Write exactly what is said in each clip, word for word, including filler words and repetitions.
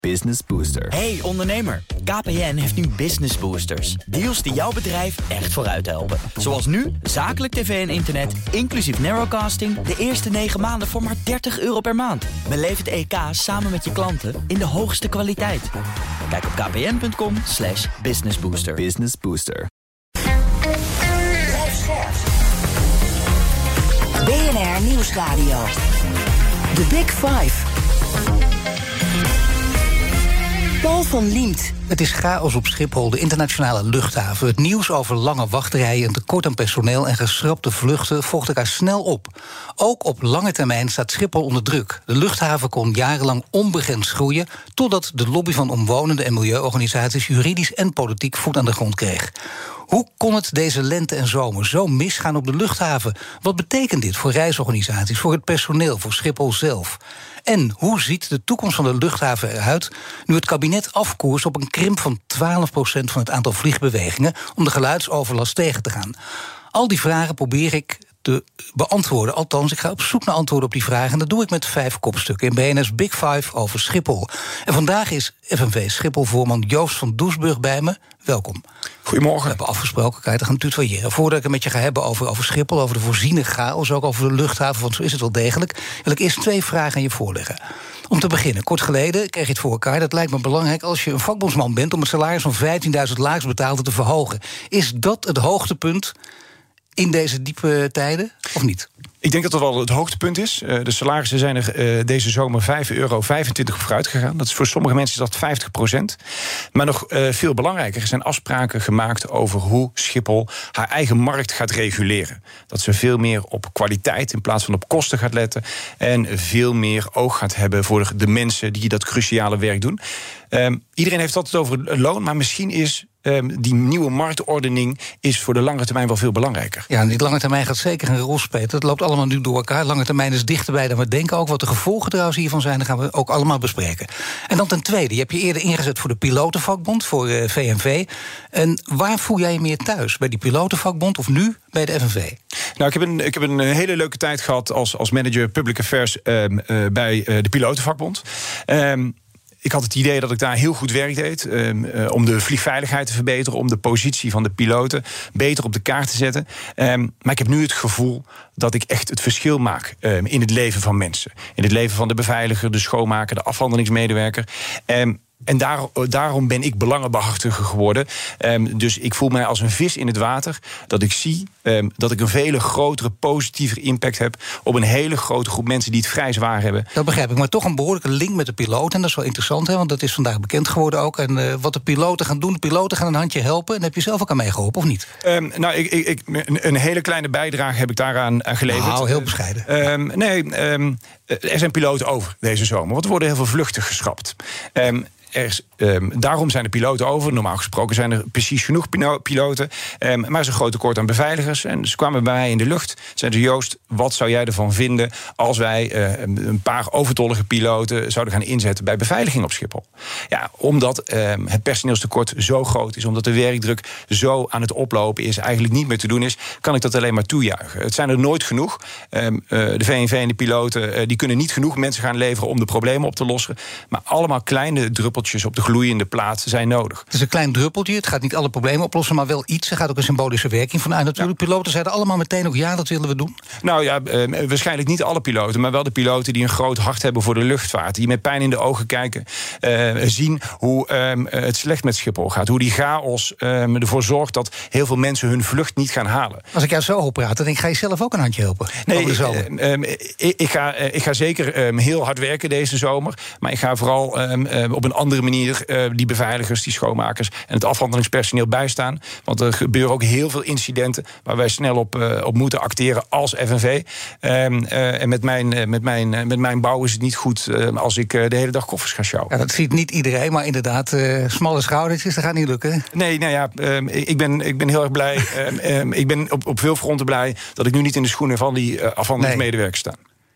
Business Booster. Hey ondernemer, K P N heeft nu Business Boosters. Deals die jouw bedrijf echt vooruit helpen. Zoals nu, zakelijk tv en internet, inclusief narrowcasting... de eerste negen maanden voor maar dertig euro per maand. Beleef het E K samen met je klanten in de hoogste kwaliteit. Kijk op kpn.com slash businessbooster. Business Booster. B N R Nieuwsradio. The Big Five. Paul van Liemt. Het is chaos op Schiphol, de internationale luchthaven. Het nieuws over lange wachtrijen, een tekort aan personeel en geschrapte vluchten volgt elkaar snel op. Ook op lange termijn staat Schiphol onder druk. De luchthaven kon jarenlang onbegrensd groeien, totdat de lobby van omwonenden en milieuorganisaties juridisch en politiek voet aan de grond kreeg. Hoe kon het deze lente en zomer zo misgaan op de luchthaven? Wat betekent dit voor reisorganisaties, voor het personeel, voor Schiphol zelf? En hoe ziet de toekomst van de luchthaven eruit nu het kabinet afkoerst op een krimp van twaalf procent van het aantal vliegbewegingen om de geluidsoverlast tegen te gaan? Al die vragen probeer ik te beantwoorden. Althans, ik ga op zoek naar antwoorden op die vragen. En dat doe ik met vijf kopstukken in B N R's Big Five over Schiphol. En vandaag is F N V Schiphol-voorman Joost van Doesburg bij me. Welkom. Goedemorgen. We hebben afgesproken, kan je te gaan tutoyeren. Voordat ik het met je ga hebben over, over Schiphol, over de voorziene chaos, ook over de luchthaven, want zo is het wel degelijk, wil ik eerst twee vragen aan je voorleggen. Om te beginnen, kort geleden kreeg je het voor elkaar. Dat lijkt me belangrijk als je een vakbondsman bent om het salaris van vijftienduizend laagst betaalden te verhogen. Is dat het hoogtepunt in deze diepe tijden, of niet? Ik denk dat dat wel het hoogtepunt is. Uh, de salarissen zijn er uh, deze zomer vijf euro vijfentwintig vooruit gegaan. Dat is voor sommige mensen is dat vijftig procent. Maar nog uh, veel belangrijker, er zijn afspraken gemaakt over hoe Schiphol haar eigen markt gaat reguleren. Dat ze veel meer op kwaliteit in plaats van op kosten gaat letten. En veel meer oog gaat hebben voor de mensen die dat cruciale werk doen. Um, iedereen heeft het altijd over het loon, maar misschien is Um, die nieuwe marktordening is voor de lange termijn wel veel belangrijker. Ja, en die lange termijn gaat zeker een rol spelen. Dat loopt allemaal nu door elkaar. Lange termijn is dichterbij dan we denken. Ook wat de gevolgen trouwens hiervan zijn, dat gaan we ook allemaal bespreken. En dan ten tweede, je hebt je eerder ingezet voor de pilotenvakbond, voor uh, V N V. En waar voel jij je meer thuis? Bij die pilotenvakbond of nu bij de F N V? Nou, ik heb een, ik heb een hele leuke tijd gehad als, als manager Public Affairs um, uh, bij uh, de pilotenvakbond. Um, Ik had het idee dat ik daar heel goed werk deed um, uh, om de vliegveiligheid te verbeteren, om de positie van de piloten beter op de kaart te zetten. Um, maar ik heb nu het gevoel dat ik echt het verschil maak um, in het leven van mensen. In het leven van de beveiliger, de schoonmaker, de afhandelingsmedewerker. Um, En daar, daarom ben ik belangenbehartiger geworden. Um, dus ik voel mij als een vis in het water. Dat ik zie um, dat ik een veel grotere, positievere impact heb op een hele grote groep mensen die het vrij zwaar hebben. Dat begrijp ik, maar toch een behoorlijke link met de piloten. En dat is wel interessant, hè, want dat is vandaag bekend geworden ook. En uh, wat de piloten gaan doen, de piloten gaan een handje helpen. En daar heb je zelf ook aan meegeholpen, of niet? Um, nou, ik, ik, ik, een, een hele kleine bijdrage heb ik daaraan geleverd. Nou, heel bescheiden. Um, nee, um, er zijn piloten over deze zomer, want er worden heel veel vluchten geschrapt. Um, Er is, um, daarom zijn de piloten over. Normaal gesproken zijn er precies genoeg piloten. Um, maar er is een groot tekort aan beveiligers. En ze kwamen bij mij in de lucht. Zeiden ze, Joost, wat zou jij ervan vinden als wij uh, een paar overtollige piloten zouden gaan inzetten bij beveiliging op Schiphol? Ja, omdat um, het personeelstekort zo groot is, omdat de werkdruk zo aan het oplopen is, eigenlijk niet meer te doen is, kan ik dat alleen maar toejuichen. Het zijn er nooit genoeg. Um, uh, de V N V en de piloten uh, die kunnen niet genoeg mensen gaan leveren om de problemen op te lossen. Maar allemaal kleine druppeltjes op de gloeiende plaat zijn nodig. Het is een klein druppeltje, het gaat niet alle problemen oplossen, maar wel iets. Er gaat ook een symbolische werking vanuit. Natuurlijk, ja. Piloten zeiden allemaal meteen ook ja, dat willen we doen. Nou ja, uh, waarschijnlijk niet alle piloten, maar wel de piloten die een groot hart hebben voor de luchtvaart. Die met pijn in de ogen kijken, uh, zien hoe um, het slecht met Schiphol gaat. Hoe die chaos um, ervoor zorgt dat heel veel mensen hun vlucht niet gaan halen. Als ik jou zo hoor praten, dan denk ik, ga je zelf ook een handje helpen? Nee, uh, um, ik, ik, ga, uh, ik ga zeker um, heel hard werken deze zomer. Maar ik ga vooral um, uh, op een andere manier uh, die beveiligers, die schoonmakers en het afhandelingspersoneel bijstaan. Want er gebeuren ook heel veel incidenten waar wij snel op, uh, op moeten acteren als F N V. Um, uh, en met mijn, uh, met, mijn, uh, met mijn bouw is het niet goed uh, als ik uh, de hele dag koffers ga sjouwen. Ja, dat ziet niet iedereen, maar inderdaad, uh, smalle schoudertjes, dat gaat niet lukken. Nee, nou ja, um, ik, ben, ik ben heel erg blij. um, um, ik ben op, op veel fronten blij dat ik nu niet in de schoenen van die uh, afhandelingsmedewerkers sta.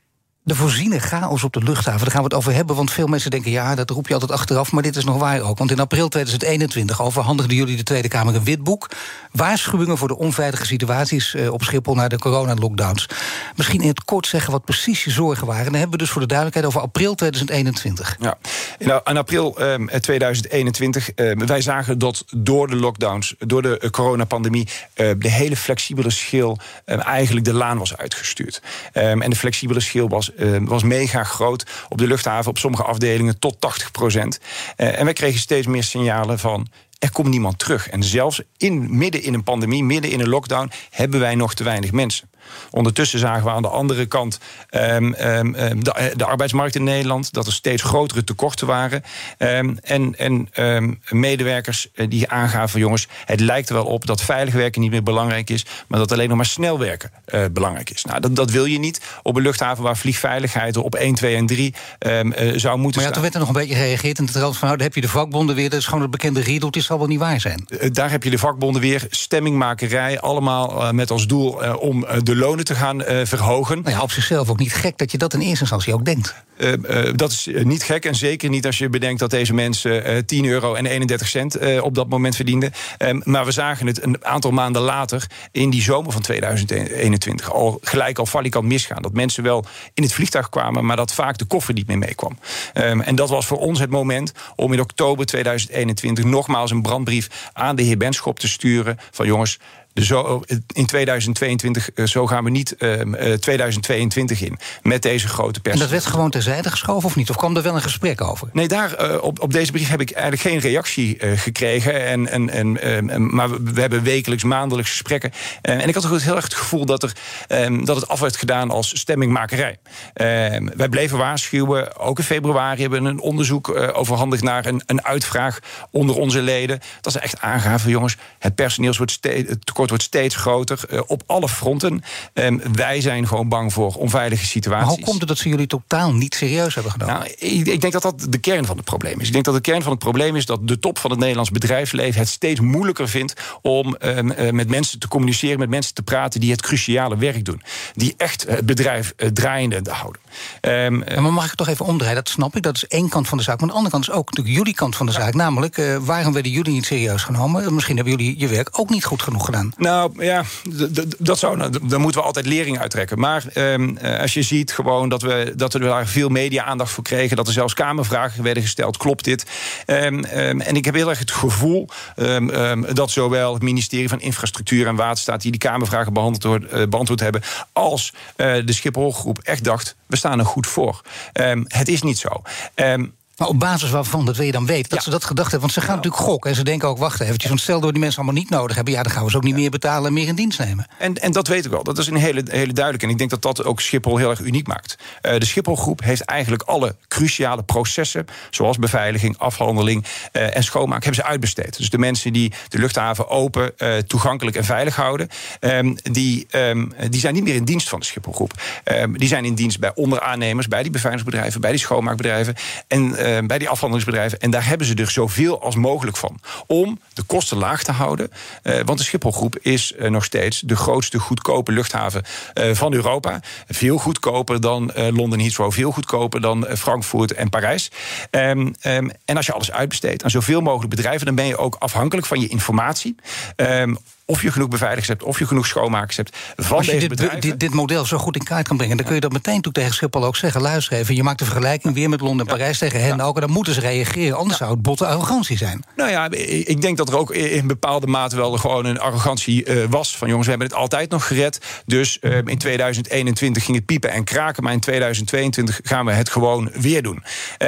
De voorziene chaos op de luchthaven, daar gaan we het over hebben. Want veel mensen denken, ja, dat roep je altijd achteraf. Maar dit is nog waar ook. Want in april tweeduizend eenentwintig overhandigden jullie de Tweede Kamer een witboek. Waarschuwingen voor de onveilige situaties uh, op Schiphol na de coronalockdowns. Misschien in het kort zeggen wat precies je zorgen waren. En dan hebben we dus voor de duidelijkheid over april tweeduizend eenentwintig. Ja, in, in april um, tweeduizend eenentwintig, um, wij zagen dat door de lockdowns, door de uh, coronapandemie, uh, de hele flexibele schil um, eigenlijk de laan was uitgestuurd. Um, en de flexibele schil was Uh, was mega groot op de luchthaven, op sommige afdelingen tot tachtig procent. Uh, en wij kregen steeds meer signalen van, er komt niemand terug. En zelfs in, midden in een pandemie, midden in een lockdown, hebben wij nog te weinig mensen. Ondertussen zagen we aan de andere kant um, um, de, de arbeidsmarkt in Nederland, dat er steeds grotere tekorten waren. Um, en en um, medewerkers die aangaven, jongens, het lijkt er wel op dat veilig werken niet meer belangrijk is, maar dat alleen nog maar snel werken uh, belangrijk is. Nou, dat, dat wil je niet op een luchthaven waar vliegveiligheid op één, twee en drie um, uh, zou moeten maar ja, staan. Toen werd er nog een beetje gereageerd in de trant van, nou, dan heb je de vakbonden weer, dat is gewoon het bekende riedel, het zal wel niet waar zijn. Uh, daar heb je de vakbonden weer, stemmingmakerij, allemaal uh, met als doel uh, om uh, de lonen te gaan uh, verhogen. Nou ja, op zichzelf ook niet gek dat je dat in eerste instantie ook denkt. Uh, uh, dat is niet gek en zeker niet als je bedenkt dat deze mensen uh, tien euro en eenendertig cent uh, op dat moment verdienden. Um, maar we zagen het een aantal maanden later in die zomer van tweeduizend eenentwintig al gelijk al valikant misgaan. Dat mensen wel in het vliegtuig kwamen, maar dat vaak de koffer niet meer meekwam. Um, en dat was voor ons het moment om in oktober tweeduizend eenentwintig nogmaals een brandbrief aan de heer Benschop te sturen van, jongens, Dus zo, in tweeduizend tweeëntwintig, zo gaan we niet uh, tweeduizend tweeëntwintig in met deze grote pers. En dat werd gewoon terzijde geschoven of niet? Of kwam er wel een gesprek over? Nee, daar, uh, op, op deze brief heb ik eigenlijk geen reactie uh, gekregen. En, en, en, uh, maar we, we hebben wekelijks, maandelijks gesprekken. Uh, en ik had ook heel erg het gevoel dat, er, um, dat het af werd gedaan als stemmingmakerij. Uh, wij bleven waarschuwen. Ook in februari hebben we een onderzoek uh, overhandigd naar een, een uitvraag onder onze leden. Dat ze echt aangaven, jongens, het personeel wordt steeds, het tekort wordt steeds groter uh, op alle fronten. Um, wij zijn gewoon bang voor onveilige situaties. Maar hoe komt het dat ze jullie totaal niet serieus hebben genomen? Nou, ik, ik denk dat dat de kern van het probleem is. Ik denk dat de kern van het probleem is dat de top van het Nederlands bedrijfsleven het steeds moeilijker vindt om um, uh, met mensen te communiceren, met mensen te praten die het cruciale werk doen. Die echt het bedrijf uh, draaiende houden. Um, ja, maar mag ik het toch even omdraaien? Dat snap ik, dat is één kant van de zaak. Maar aan de andere kant is ook natuurlijk jullie kant van de zaak. Namelijk, uh, waarom werden jullie niet serieus genomen? Misschien hebben jullie je werk ook niet goed genoeg gedaan. Nou ja, d- d- dat zou, nou, daar moeten we altijd lering uittrekken. Maar um, als je ziet gewoon dat we, dat we daar veel media-aandacht voor kregen, dat er zelfs kamervragen werden gesteld, klopt dit? Um, um, en ik heb heel erg het gevoel um, um, dat zowel het ministerie van Infrastructuur en Waterstaat, die die kamervragen beantwoord, uh, beantwoord hebben, als uh, de Schipholgroep echt dacht, we staan er goed voor. Um, het is niet zo. Um, Maar op basis waarvan, dat wil je dan weten, dat ja. ze dat gedacht hebben. Want ze gaan ja. natuurlijk gokken. En ze denken ook, wacht eventjes, want stel dat we die mensen allemaal niet nodig hebben, ja, dan gaan we ze ook niet ja. meer betalen en meer in dienst nemen. En, en dat weet ik wel. Dat is een hele, hele duidelijke. En ik denk dat dat ook Schiphol heel erg uniek maakt. Uh, de Schipholgroep heeft eigenlijk alle cruciale processen, zoals beveiliging, afhandeling uh, en schoonmaak, hebben ze uitbesteed. Dus de mensen die de luchthaven open, uh, toegankelijk en veilig houden, um, die, um, die zijn niet meer in dienst van de Schipholgroep. Um, die zijn in dienst bij onderaannemers, bij die beveiligingsbedrijven, bij die schoonmaakbedrijven en Uh, bij die afhandelingsbedrijven. En daar hebben ze er zoveel als mogelijk van. Om de kosten laag te houden. Uh, want de Schipholgroep is uh, nog steeds de grootste goedkope luchthaven uh, van Europa. Veel goedkoper dan uh, Londen Heathrow. Veel goedkoper dan uh, Frankfurt en Parijs. Um, um, en als je alles uitbesteedt aan zoveel mogelijk bedrijven, dan ben je ook afhankelijk van je informatie. Um, Of je genoeg beveiligers hebt, of je genoeg schoonmakers hebt van Als je deze dit, bedrijven. Dit, dit model zo goed in kaart kan brengen, dan kun je dat meteen toe tegen Schiphol ook zeggen. Luister even, je maakt de vergelijking weer met Londen en ja. Parijs tegen hen ja. ook. En dan moeten ze reageren, anders ja. zou het botte arrogantie zijn. Nou ja, ik denk dat er ook in bepaalde mate wel gewoon een arrogantie uh, was. Van jongens, we hebben het altijd nog gered. Dus uh, in tweeduizend eenentwintig ging het piepen en kraken. Maar in tweeduizend tweeëntwintig gaan we het gewoon weer doen.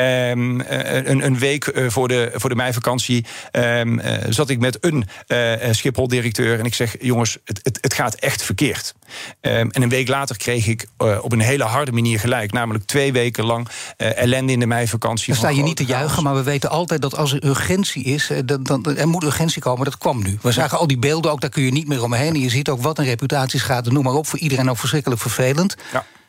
Um, een, een week uh, voor, de, voor de meivakantie um, uh, zat ik met een uh, Schiphol-directeur. En ik zeg, jongens, het, het, het gaat echt verkeerd. Um, en een week later kreeg ik uh, op een hele harde manier gelijk. Namelijk twee weken lang uh, ellende in de meivakantie. Dan sta je niet te juichen, maar we weten altijd dat als er urgentie is, dan, dan, er moet urgentie komen, dat kwam nu. We zagen ja. al die beelden ook, daar kun je niet meer omheen. En je ziet ook wat een reputatiesschade, noem maar op, voor iedereen ook verschrikkelijk vervelend. Ja.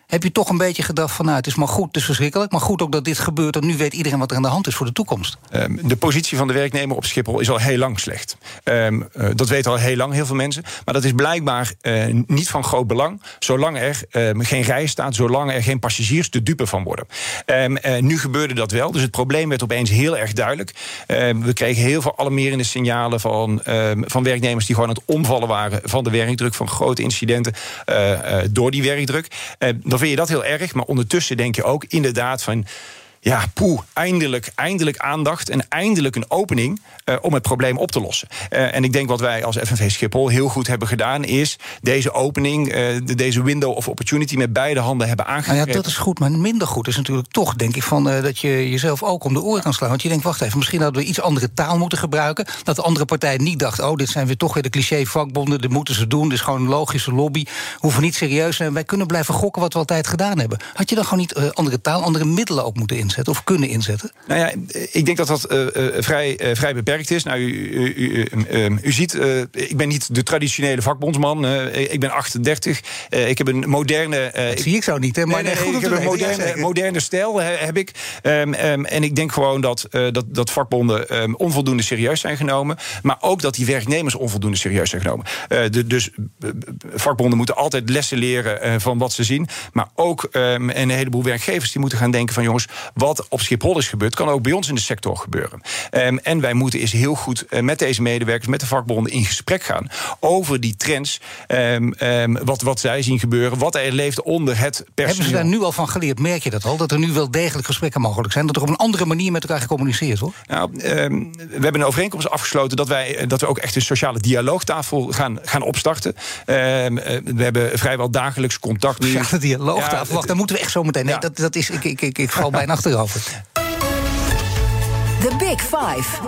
heb je toch een beetje gedacht van, nou, het is maar goed, het is verschrikkelijk, maar goed ook dat dit gebeurt, en nu weet iedereen wat er aan de hand is voor de toekomst? Um, de positie van de werknemer op Schiphol is al heel lang slecht. Um, uh, dat weten al heel lang heel veel mensen. Maar dat is blijkbaar uh, niet van groot belang, zolang er um, geen rij staat, zolang er geen passagiers de dupe van worden. Um, uh, nu gebeurde dat wel, dus het probleem werd opeens heel erg duidelijk. Um, we kregen heel veel alarmerende signalen van, um, van werknemers die gewoon aan het omvallen waren van de werkdruk, van grote incidenten uh, uh, door die werkdruk. Uh, dan vind je dat heel erg, maar ondertussen denk je ook inderdaad van, ja, poeh, eindelijk, eindelijk aandacht en eindelijk een opening uh, om het probleem op te lossen. Uh, en ik denk wat wij als F N V Schiphol heel goed hebben gedaan, is deze opening, uh, de, deze window of opportunity met beide handen hebben aangegrepen. Nou ja, dat is goed, maar minder goed is natuurlijk toch, denk ik, van uh, dat je jezelf ook om de oren kan slaan. Want je denkt, wacht even, misschien hadden we iets andere taal moeten gebruiken. Dat de andere partij niet dacht, oh, dit zijn weer toch weer de cliché vakbonden, dit moeten ze doen, dit is gewoon een logische lobby, hoeven niet serieus te zijn. Wij kunnen blijven gokken wat we altijd gedaan hebben. Had je dan gewoon niet uh, andere taal, andere middelen ook moeten inzetten of kunnen inzetten? Nou ja, ik denk dat dat uh, uh, vrij, uh, vrij beperkt is. Nou, u, u, u, uh, u ziet, uh, ik ben niet de traditionele vakbondsman. Uh, ik ben achtendertig. Uh, ik heb een moderne... Uh, dat zie ik zo niet, hè? Maar nee, nee, nee, goed ik heb een moderne, moderne stijl, he, heb ik. Um, um, en ik denk gewoon dat, uh, dat, dat vakbonden um, onvoldoende serieus zijn genomen. Maar ook dat die werknemers onvoldoende serieus zijn genomen. Uh, de, dus uh, vakbonden moeten altijd lessen leren uh, van wat ze zien. Maar ook um, een heleboel werkgevers die moeten gaan denken van, jongens, wat op Schiphol is gebeurd, kan ook bij ons in de sector gebeuren. Um, en wij moeten eens heel goed uh, met deze medewerkers, met de vakbonden in gesprek gaan over die trends, um, um, wat, wat zij zien gebeuren, wat er leeft onder het personeel. Hebben ze daar nu al van geleerd? Merk je dat al? Dat er nu wel degelijk gesprekken mogelijk zijn? Dat er op een andere manier met elkaar gecommuniceerd wordt? Nou, um, we hebben een overeenkomst afgesloten dat wij dat we ook echt een sociale dialoogtafel gaan, gaan opstarten. Um, uh, we hebben vrijwel dagelijks contact. Sociale dialoogtafel? Ja, Wacht, daar moeten we echt zo meteen. Nee, ja. dat, dat is, ik, ik, ik, ik val bijna achterover. The Big Five.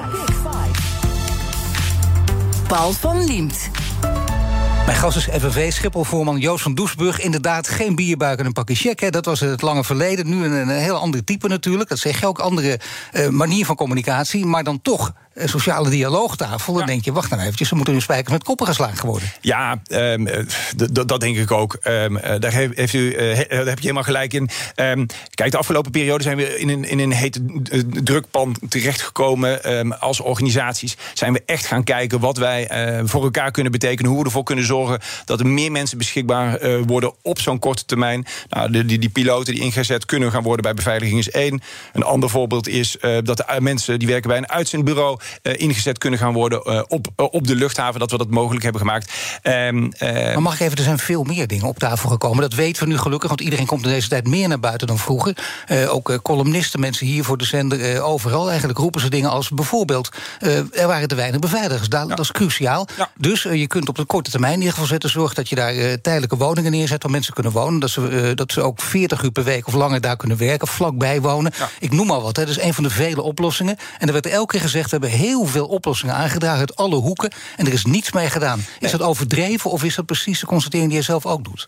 Paul van Liemt. Mijn gast is F N V Schiphol-voorman Joost van Doesburg. Inderdaad, geen bierbuik en een pakje check. Hè. Dat was het lange verleden. Nu een, een heel andere type natuurlijk. Dat zeg je ook, andere uh, manier van communicatie. Maar dan toch een sociale dialoogtafel. Dan ja. denk je, wacht nou eventjes, ze moeten nu spijkers met koppen geslagen worden. Ja, um, d- dat denk ik ook. Um, daar, heeft u, uh, he, daar heb je helemaal gelijk in. Um, kijk, de afgelopen periode zijn we in een, in een hete drukpan terechtgekomen. Um, als organisaties zijn we echt gaan kijken wat wij uh, voor elkaar kunnen betekenen. Hoe we ervoor kunnen zorgen dat er meer mensen beschikbaar uh, worden op zo'n korte termijn. Nou, de, die, die piloten die ingezet kunnen gaan worden bij beveiliging is één. Een ander voorbeeld is uh, dat de mensen die werken bij een uitzendbureau Uh, ingezet kunnen gaan worden uh, op, uh, op de luchthaven, dat we dat mogelijk hebben gemaakt. Um, uh, maar mag ik even, er zijn veel meer dingen op tafel gekomen. Dat weten we nu gelukkig, want iedereen komt in deze tijd meer naar buiten dan vroeger. Uh, ook uh, columnisten, mensen hier voor de zender, uh, overal eigenlijk roepen ze dingen als bijvoorbeeld, uh, er waren te weinig beveiligers. Dat, ja. dat is cruciaal. Ja. Dus uh, je kunt op de korte termijn in ieder geval zetten, zorg dat je daar uh, tijdelijke woningen neerzet waar mensen kunnen wonen. Dat ze, uh, dat ze ook veertig uur per week of langer daar kunnen werken, vlakbij wonen. Ja. Ik noem al wat, hè. Dat is een van de vele oplossingen. En er werd elke keer gezegd, we hebben heel veel oplossingen aangedragen uit alle hoeken en er is niets mee gedaan. Is nee. dat overdreven of is dat precies de constatering die je zelf ook doet?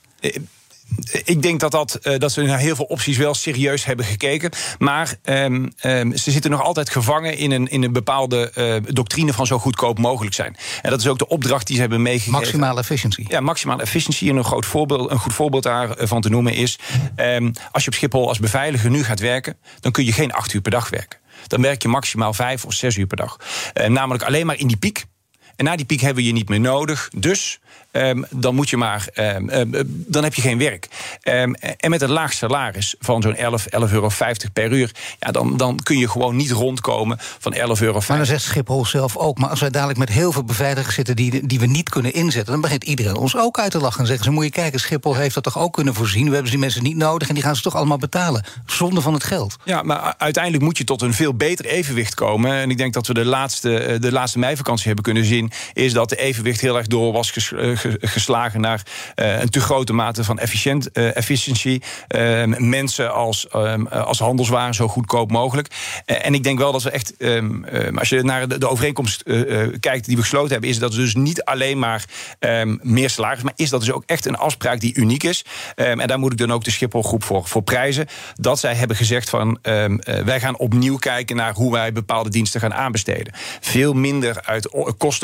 Ik denk dat, dat, uh, dat ze naar heel veel opties wel serieus hebben gekeken. Maar um, um, ze zitten nog altijd gevangen in een, in een bepaalde uh, doctrine van zo goedkoop mogelijk zijn. En dat is ook de opdracht die ze hebben meegegeven. Maximale efficiëntie. Ja, maximale efficiëntie. En een, groot voorbeeld, een goed voorbeeld daarvan te noemen is, Um, als je op Schiphol als beveiliger nu gaat werken, dan kun je geen acht uur per dag werken. Dan werk je maximaal vijf of zes uur per dag. Uh, namelijk alleen maar in die piek. En na die piek hebben we je niet meer nodig. Dus um, dan moet je maar, um, um, dan heb je geen werk. Um, en met een laag salaris van zo'n elf, elf euro vijftig per uur, ja, dan, dan kun je gewoon niet rondkomen van elf euro vijftig. Maar dan zegt Schiphol zelf ook, maar als wij dadelijk met heel veel beveiligers zitten die, die we niet kunnen inzetten, dan begint iedereen ons ook uit te lachen en zeggen ze, moet je kijken, Schiphol heeft dat toch ook kunnen voorzien. We hebben die mensen niet nodig en die gaan ze toch allemaal betalen. Zonde van het geld. Ja, maar uiteindelijk moet je tot een veel beter evenwicht komen. En ik denk dat we de laatste, de laatste meivakantie hebben kunnen zien, is dat de evenwicht heel erg door was ges, uh, geslagen naar uh, een te grote mate van efficiënt, uh, efficiëntie. Uh, mensen als, um, als handelswaren zo goedkoop mogelijk. Uh, en ik denk wel dat we echt, um, um, als je naar de, de overeenkomst uh, uh, kijkt die we gesloten hebben, is dat dus niet alleen maar um, meer salaris, maar is dat dus ook echt een afspraak die uniek is. Um, en daar moet ik dan ook de Schiphol-groep voor, voor prijzen. Dat zij hebben gezegd van, um, uh, wij gaan opnieuw kijken naar hoe wij bepaalde diensten gaan aanbesteden. Veel minder uit kosten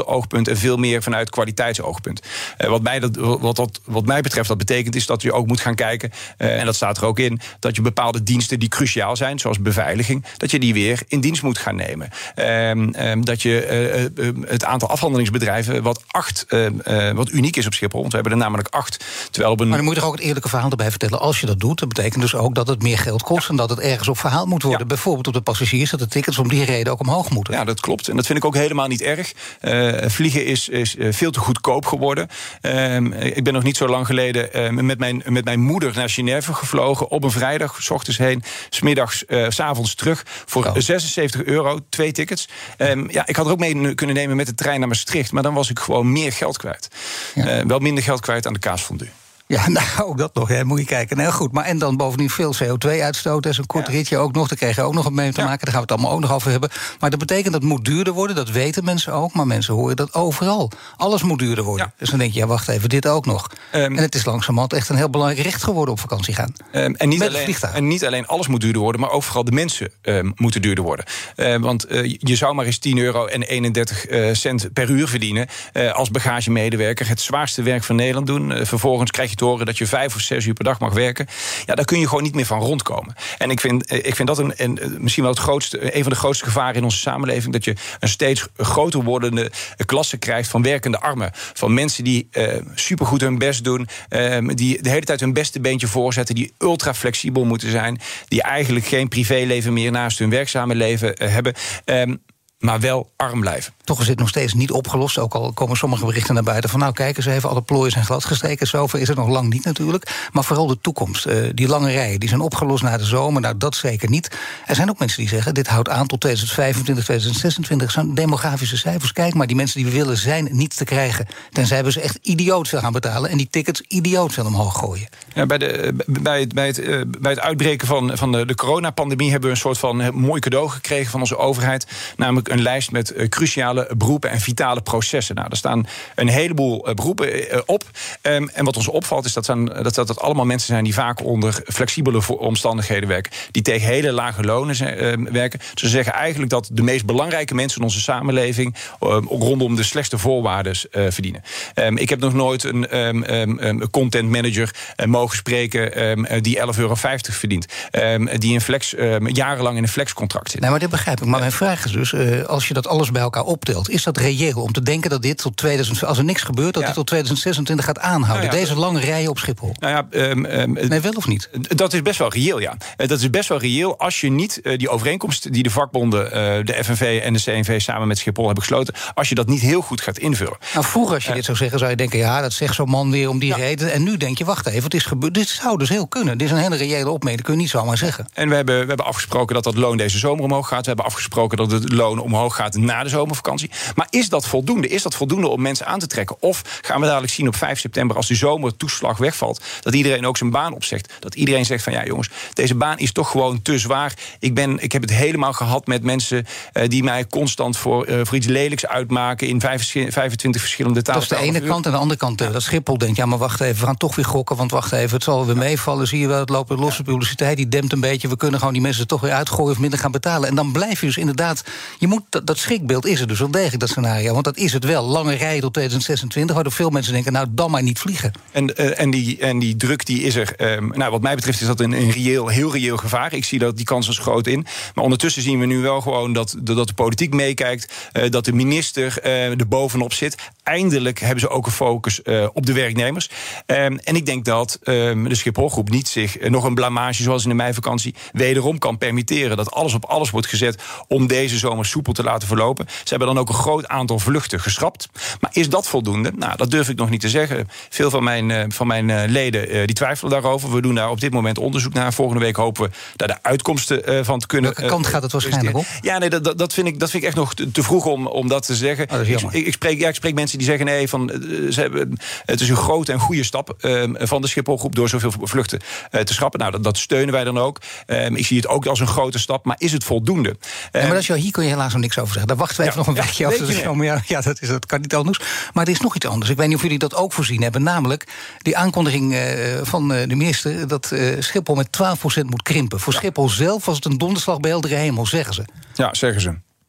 oogpunt en veel meer vanuit kwaliteitsoogpunt. Uh, wat, mij dat, wat, dat, wat mij betreft dat betekent is dat je ook moet gaan kijken, uh, en dat staat er ook in, dat je bepaalde diensten die cruciaal zijn, zoals beveiliging, dat je die weer in dienst moet gaan nemen. Um, um, dat je uh, uh, het aantal afhandelingsbedrijven, wat acht, uh, uh, wat uniek is op Schiphol, want we hebben er namelijk acht. Terwijl op een... Maar dan moet je toch ook het eerlijke verhaal erbij vertellen. Als je dat doet, dat betekent dus ook dat het meer geld kost, ja, en dat het ergens op verhaald moet worden. Ja. Bijvoorbeeld op de passagiers, dat de tickets om die reden ook omhoog moeten. Ja, dat klopt. En dat vind ik ook helemaal niet erg. Uh, vliegen is, is veel te goedkoop geworden. Uh, ik ben nog niet zo lang geleden uh, met, mijn, met mijn moeder naar Genève gevlogen. Op een vrijdag, 's ochtends heen, 's middags, uh, 's avonds terug. Voor oh. zesenzeventig euro, twee tickets. Um, ja, ik had er ook mee kunnen nemen met de trein naar Maastricht. Maar dan was ik gewoon meer geld kwijt. Ja. Uh, wel minder geld kwijt aan de kaasfondue. Ja, nou, ook dat nog, hè. Moet je kijken. Nou goed, maar en dan bovendien veel C O twee uitstoot. Dat is een kort ja. ritje ook nog. Daar krijg je ook nog wat mee te maken. Ja. Daar gaan we het allemaal ook nog over hebben. Maar dat betekent dat het moet duurder worden. Dat weten mensen ook. Maar mensen horen dat overal. Alles moet duurder worden. Ja. Dus dan denk je, ja, wacht even, dit ook nog. Um, en het is langzamerhand echt een heel belangrijk recht geworden op vakantie gaan. Um, en, niet alleen, en niet alleen alles moet duurder worden, maar ook vooral de mensen um, moeten duurder worden. Uh, want uh, je zou maar eens tien euro en eenendertig uh, cent per uur verdienen uh, als bagagemedewerker. Het zwaarste werk van Nederland doen. Uh, vervolgens krijg je te horen dat je vijf of zes uur per dag mag werken. Ja, daar kun je gewoon niet meer van rondkomen. En ik vind, ik vind dat een, een, misschien wel het grootste, een van de grootste gevaren in onze samenleving, dat je een steeds groter wordende klasse krijgt van werkende armen. Van mensen die uh, supergoed hun best doen, uh, die de hele tijd hun beste beentje voorzetten, die ultra flexibel moeten zijn, die eigenlijk geen privéleven meer naast hun werkzame leven uh, hebben. Um, maar wel arm blijven. Toch is dit nog steeds niet opgelost. Ook al komen sommige berichten naar buiten van, nou kijk eens even, alle plooien zijn gladgestreken. Zover is het nog lang niet natuurlijk. Maar vooral de toekomst. Uh, die lange rijen, die zijn opgelost na de zomer. Nou, dat zeker niet. Er zijn ook mensen die zeggen, dit houdt aan tot tweeduizend vijfentwintig, tweeduizend zesentwintig. Zo'n demografische cijfers. Kijk maar, die mensen die we willen zijn niet te krijgen. Tenzij we ze echt idioot veel gaan betalen en die tickets idioot veel omhoog gooien. Ja, bij, de, bij, het, bij, het, uh, bij het uitbreken van, van de, de coronapandemie hebben we een soort van mooi cadeau gekregen van onze overheid. Namelijk een lijst met uh, cruciale beroepen en vitale processen. Nou, daar staan een heleboel uh, beroepen uh, op. Um, en wat ons opvalt is dat, zijn, dat, dat het allemaal mensen zijn die vaak onder flexibele omstandigheden werken. Die tegen hele lage lonen zijn, uh, werken. Dus ze zeggen eigenlijk dat de meest belangrijke mensen in onze samenleving uh, rondom de slechtste voorwaarden uh, verdienen. Um, ik heb nog nooit een um, um, content manager uh, mogen spreken um, die elf euro vijftig verdient. Um, die in flex, um, jarenlang in een flexcontract zit. Nee, maar dit begrijp ik. Maar mijn vraag is dus, uh, als je dat alles bij elkaar optelt, is dat reëel om te denken dat dit tot tweeduizend, als er niks gebeurt, dat ja. dit tot tweeduizend zesentwintig gaat aanhouden? Nou ja, Deze lange rijen op Schiphol. Nou ja, um, um, nee, wel of niet? Dat is best wel reëel, ja. Dat is best wel reëel als je niet uh, die overeenkomst die de vakbonden, uh, de F N V en de C N V samen met Schiphol hebben gesloten, als je dat niet heel goed gaat invullen. Nou, vroeger als je uh, dit zou zeggen, zou je denken, ja, dat zegt zo'n man weer om die ja. reden. En nu denk je, wacht even, het is gebeurd. Dit zou dus heel kunnen. Dit is een hele reële opmerking, dat kun je niet zomaar zeggen. En we hebben, we hebben afgesproken dat dat loon deze zomer omhoog gaat. We hebben afgesproken dat het loon omhoog gaat na de zomervakantie. Maar is dat voldoende? Is dat voldoende om mensen aan te trekken? Of gaan we dadelijk zien op vijf september, als de zomertoeslag wegvalt, dat iedereen ook zijn baan opzegt? Dat iedereen zegt van, ja jongens, deze baan is toch gewoon te zwaar. Ik, ben, ik heb het helemaal gehad met mensen uh, die mij constant voor, uh, voor iets lelijks uitmaken in vijfentwintig verschillende talen. Dat is de ene kant. En de andere kant, uh, dat Schiphol denkt, ja, maar wacht even, we gaan toch weer gokken, want wacht even, het zal weer meevallen. Zie je wel, het loopt losse publiciteit, die dempt een beetje. We kunnen gewoon die mensen er toch weer uitgooien of minder gaan betalen. En dan blijf je dus inderdaad, je moet, dat, dat schrikbeeld is er dus wel degelijk, dat scenario. Want dat is het wel. Lange rijden tot tweeduizend zesentwintig, waardoor veel mensen denken, nou, dan maar niet vliegen. En, uh, en, die, en die druk die is er. Um, nou, wat mij betreft is dat een, een reëel, heel reëel gevaar. Ik zie dat die kans als groot in. Maar ondertussen zien we nu wel gewoon dat, dat de politiek meekijkt, uh, dat de minister uh, er bovenop zit. Eindelijk hebben ze ook een focus uh, op de werknemers. Um, en ik denk dat um, de Schipholgroep niet zich uh, nog een blamage zoals in de meivakantie wederom kan permitteren. Dat alles op alles wordt gezet om deze zomer soepel te laten verlopen. Ze hebben dan ook een groot aantal vluchten geschrapt. Maar is dat voldoende? Nou, dat durf ik nog niet te zeggen. Veel van mijn, uh, van mijn uh, leden uh, die twijfelen daarover. We doen daar op dit moment onderzoek naar. Volgende week hopen we daar de uitkomsten uh, van te kunnen. Welke kant uh, gaat het waarschijnlijk op? Ja, nee, dat, dat, vind ik, dat vind ik echt nog te, te vroeg om, om dat te zeggen. Oh, dat ik, ik, ik, spreek, ja, ik spreek mensen die zeggen, nee, van, uh, ze hebben, het is een grote en goede stap uh, van de Schipholgroep door zoveel vluchten uh, te schrappen. Nou, dat, dat steunen wij dan ook. Uh, ik zie het ook als een grote stap, maar is het voldoende? Uh, ja, maar dat is, ja, hier kun je helaas nog niks over zeggen. Daar wachten we even ja, nog een weekje ja, af te show. Ja, ja dat, is, dat kan niet anders. Maar er is nog iets anders. Ik weet niet of jullie dat ook voorzien hebben. Namelijk die aankondiging uh, van uh, de minister dat uh, Schiphol met twaalf procent moet krimpen. Voor ja. Schiphol zelf was het een donderslag bij heldere hemel, zeggen ze. Ja, zeggen ze.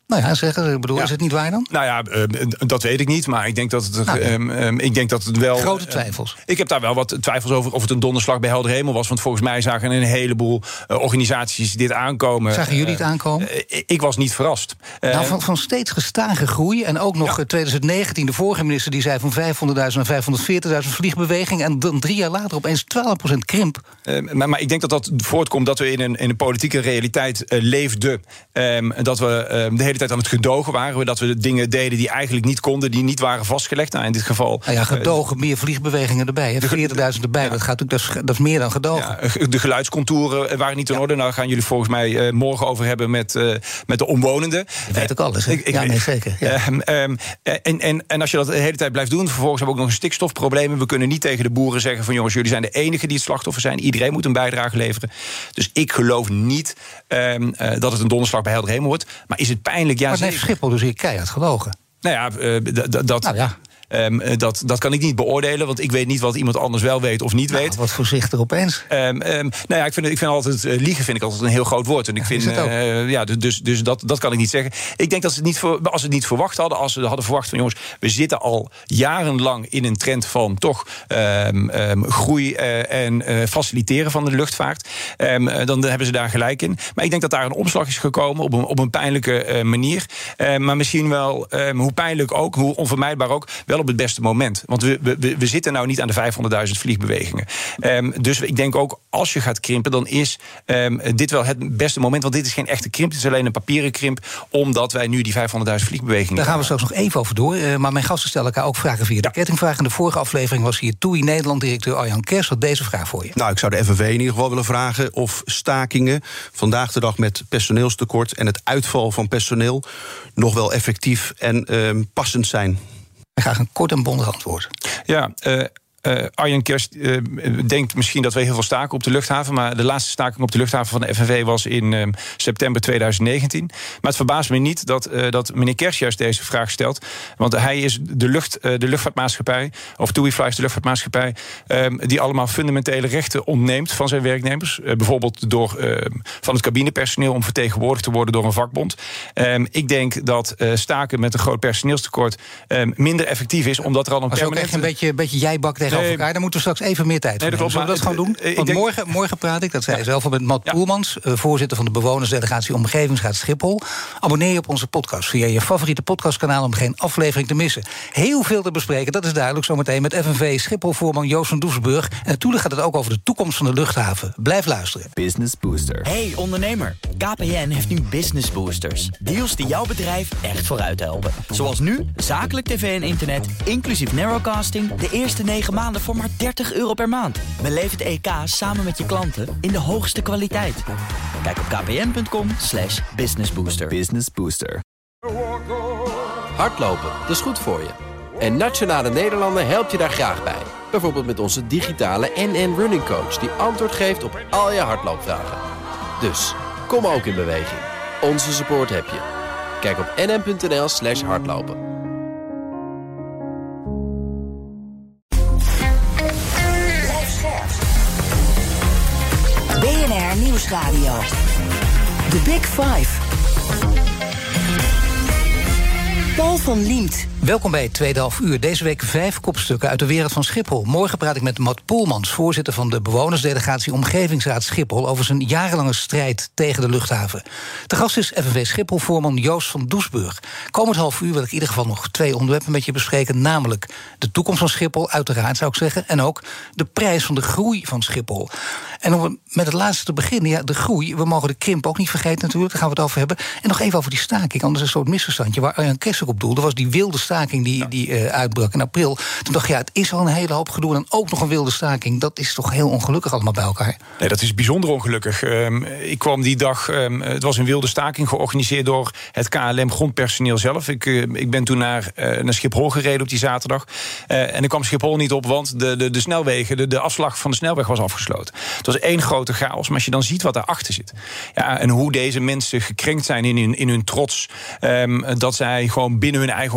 Nou ja, zeggen, ik bedoel, ja. is het niet waar dan? Nou ja, uh, dat weet ik niet, maar ik denk dat het, nou, ja. um, um, ik denk dat het wel... Grote twijfels. Uh, ik heb daar wel wat twijfels over of het een donderslag bij helder hemel was. Want volgens mij zagen een heleboel uh, organisaties dit aankomen. Zagen jullie het aankomen? Uh, uh, ik was niet verrast. Uh, nou, van, van steeds gestage groei. En ook nog ja. twintig negentien, de vorige minister die zei van vijfhonderdduizend naar vijfhonderdveertigduizend vliegbeweging. En dan drie jaar later opeens twaalf procent krimp. Uh, maar, maar ik denk dat dat voortkomt dat we in een, in een politieke realiteit uh, leefden. Um, dat we um, de hele tijd aan het gedogen waren. Dat we dingen deden die eigenlijk niet konden, die niet waren vastgelegd. Nou, in dit geval... Nou ja, gedogen, uh, meer vliegbewegingen erbij. veertigduizend erbij, ja. dat, gaat natuurlijk, dat, is, dat is meer dan gedogen. Ja, de geluidscontouren waren niet in ja. orde. Nou, daar gaan jullie volgens mij uh, morgen over hebben met, uh, met de omwonenden. Je weet ook alles, hè? Ik, ik ja, nee, zeker. Ja. Um, um, en, en, en als je dat de hele tijd blijft doen, vervolgens hebben we ook nog een stikstofprobleem. We kunnen niet tegen de boeren zeggen van jongens, jullie zijn de enigen die het slachtoffer zijn. Iedereen moet een bijdrage leveren. Dus ik geloof niet um, uh, dat het een donderslag bij helder hemel wordt. Maar is het pijnlijk? Ja, maar heeft Schiphol dus hier keihard gelogen? Nou ja, uh, d- d- dat... Nou ja. Um, dat, dat kan ik niet beoordelen, want ik weet niet wat iemand anders wel weet of niet nou, weet. Wat voorzichtig opeens. Um, um, nou ja, ik vind, ik vind altijd uh, liegen vind ik altijd een heel groot woord. En ik vind, uh, ja, dus, dus dat, dat kan ik niet zeggen. Ik denk dat ze het niet voor, als ze het niet verwacht hadden, als ze hadden verwacht van jongens, we zitten al jarenlang in een trend van toch um, um, groei uh, en uh, faciliteren van de luchtvaart. Um, uh, dan hebben ze daar gelijk in. Maar ik denk dat daar een omslag is gekomen op een, op een pijnlijke uh, manier. Uh, maar misschien wel, um, hoe pijnlijk ook, hoe onvermijdbaar ook, wel op het beste moment. Want we, we, we zitten nou niet aan de vijfhonderdduizend vliegbewegingen. Um, dus ik denk ook, als je gaat krimpen, dan is um, dit wel het beste moment. Want dit is geen echte krimp, het is alleen een papieren krimp, omdat wij nu die vijfhonderdduizend vliegbewegingen... Daar gaan we straks nog even over door. Uh, maar mijn gasten stellen elkaar ook vragen via de ja. kettingvraag. In de vorige aflevering was hier T U I Nederland-directeur Arjan Kers. Had deze vraag voor je. Nou, ik zou de F N V in ieder geval willen vragen of stakingen vandaag de dag met personeelstekort en het uitval van personeel nog wel effectief en uh, passend zijn. Graag een kort en bondig antwoord. Ja, uh, uh, Arjan Kers uh, denkt misschien dat we heel veel staken op de luchthaven, maar de laatste staking op de luchthaven van de F N V was in uh, september tweeduizend negentien. Maar het verbaast me niet dat, uh, dat meneer Kers juist deze vraag stelt. Want hij is de, lucht, uh, de luchtvaartmaatschappij, of T U I Fly is de luchtvaartmaatschappij, um, die allemaal fundamentele rechten ontneemt van zijn werknemers. Uh, bijvoorbeeld door uh, van het cabinepersoneel om vertegenwoordigd te worden door een vakbond. Um, ik denk dat uh, staken met een groot personeelstekort um, minder effectief is, omdat er al een permanente... Maar zo krijg je een beetje, een beetje jijbak tegenover nee, elkaar. Daar moeten we straks even meer tijd voor nee, Zullen we dat gewoon doen? Uh, Want denk... morgen, morgen praat ik, dat zei ja. zelf al, met Matt ja. Poelmans, uh, voorzitter van de bewonersdelegatie Omgevingsraad Schiphol. Abonneer je op onze podcast via je favoriete podcastkanaal om geen aflevering te missen. Heel veel te bespreken, dat is duidelijk, zometeen met F N V Schiphol-voorman Joost van Doesburg. En natuurlijk gaat het ook over de toekomst van de luchthaven. Blijf luisteren. Business Booster. Hey ondernemer, K P N heeft nu Business Boosters. Deals die jouw bedrijf echt vooruit helpen. Zoals nu, zakelijk tv en internet, inclusief narrowcasting, de eerste negen maanden voor maar dertig euro per maand. Beleef het E K samen met je klanten in de hoogste kwaliteit. Kijk op kpn.com slash businessbooster. Business Booster. Hardlopen, dat is goed voor je. En Nationale Nederlanden helpt je daar graag bij. Bijvoorbeeld met onze digitale N N Running Coach, die antwoord geeft op al je hardloopvragen. Dus, kom ook in beweging. Onze support heb je. Kijk op nn.nl slash hardlopen. B N R Nieuwsradio. The Big Five. Paul van Liemt. Welkom bij het tweede half uur. Deze week vijf kopstukken uit de wereld van Schiphol. Morgen praat ik met Matt Poelmans, voorzitter van de bewonersdelegatie Omgevingsraad Schiphol, over zijn jarenlange strijd tegen de luchthaven. De gast is F N V Schiphol-voorman Joost van Doesburg. Komend half uur wil ik in ieder geval nog twee onderwerpen met je bespreken, namelijk de toekomst van Schiphol, uiteraard zou ik zeggen, en ook de prijs van de groei van Schiphol. En om met het laatste te beginnen, ja, de groei, we mogen de krimp ook niet vergeten natuurlijk, daar gaan we het over hebben. En nog even over die staking, anders is een soort misverstandje waar Arjan Kers ook op doelde, was die wilde staking die, die uh, uitbrak in april. Toen dacht je, ja, het is al een hele hoop gedoe en ook nog een wilde staking. Dat is toch heel ongelukkig allemaal bij elkaar? Nee, dat is bijzonder ongelukkig. Um, ik kwam die dag, um, het was een wilde staking georganiseerd door het K L M-grondpersoneel zelf. Ik, uh, ik ben toen naar, uh, naar Schiphol gereden op die zaterdag. Uh, en ik kwam Schiphol niet op, want de, de, de snelwegen, de, de afslag van de snelweg was afgesloten. Het was één grote chaos, maar als je dan ziet wat daarachter zit. Ja, en hoe deze mensen gekrenkt zijn in hun, in hun trots, um, dat zij gewoon binnen hun eigen organisatie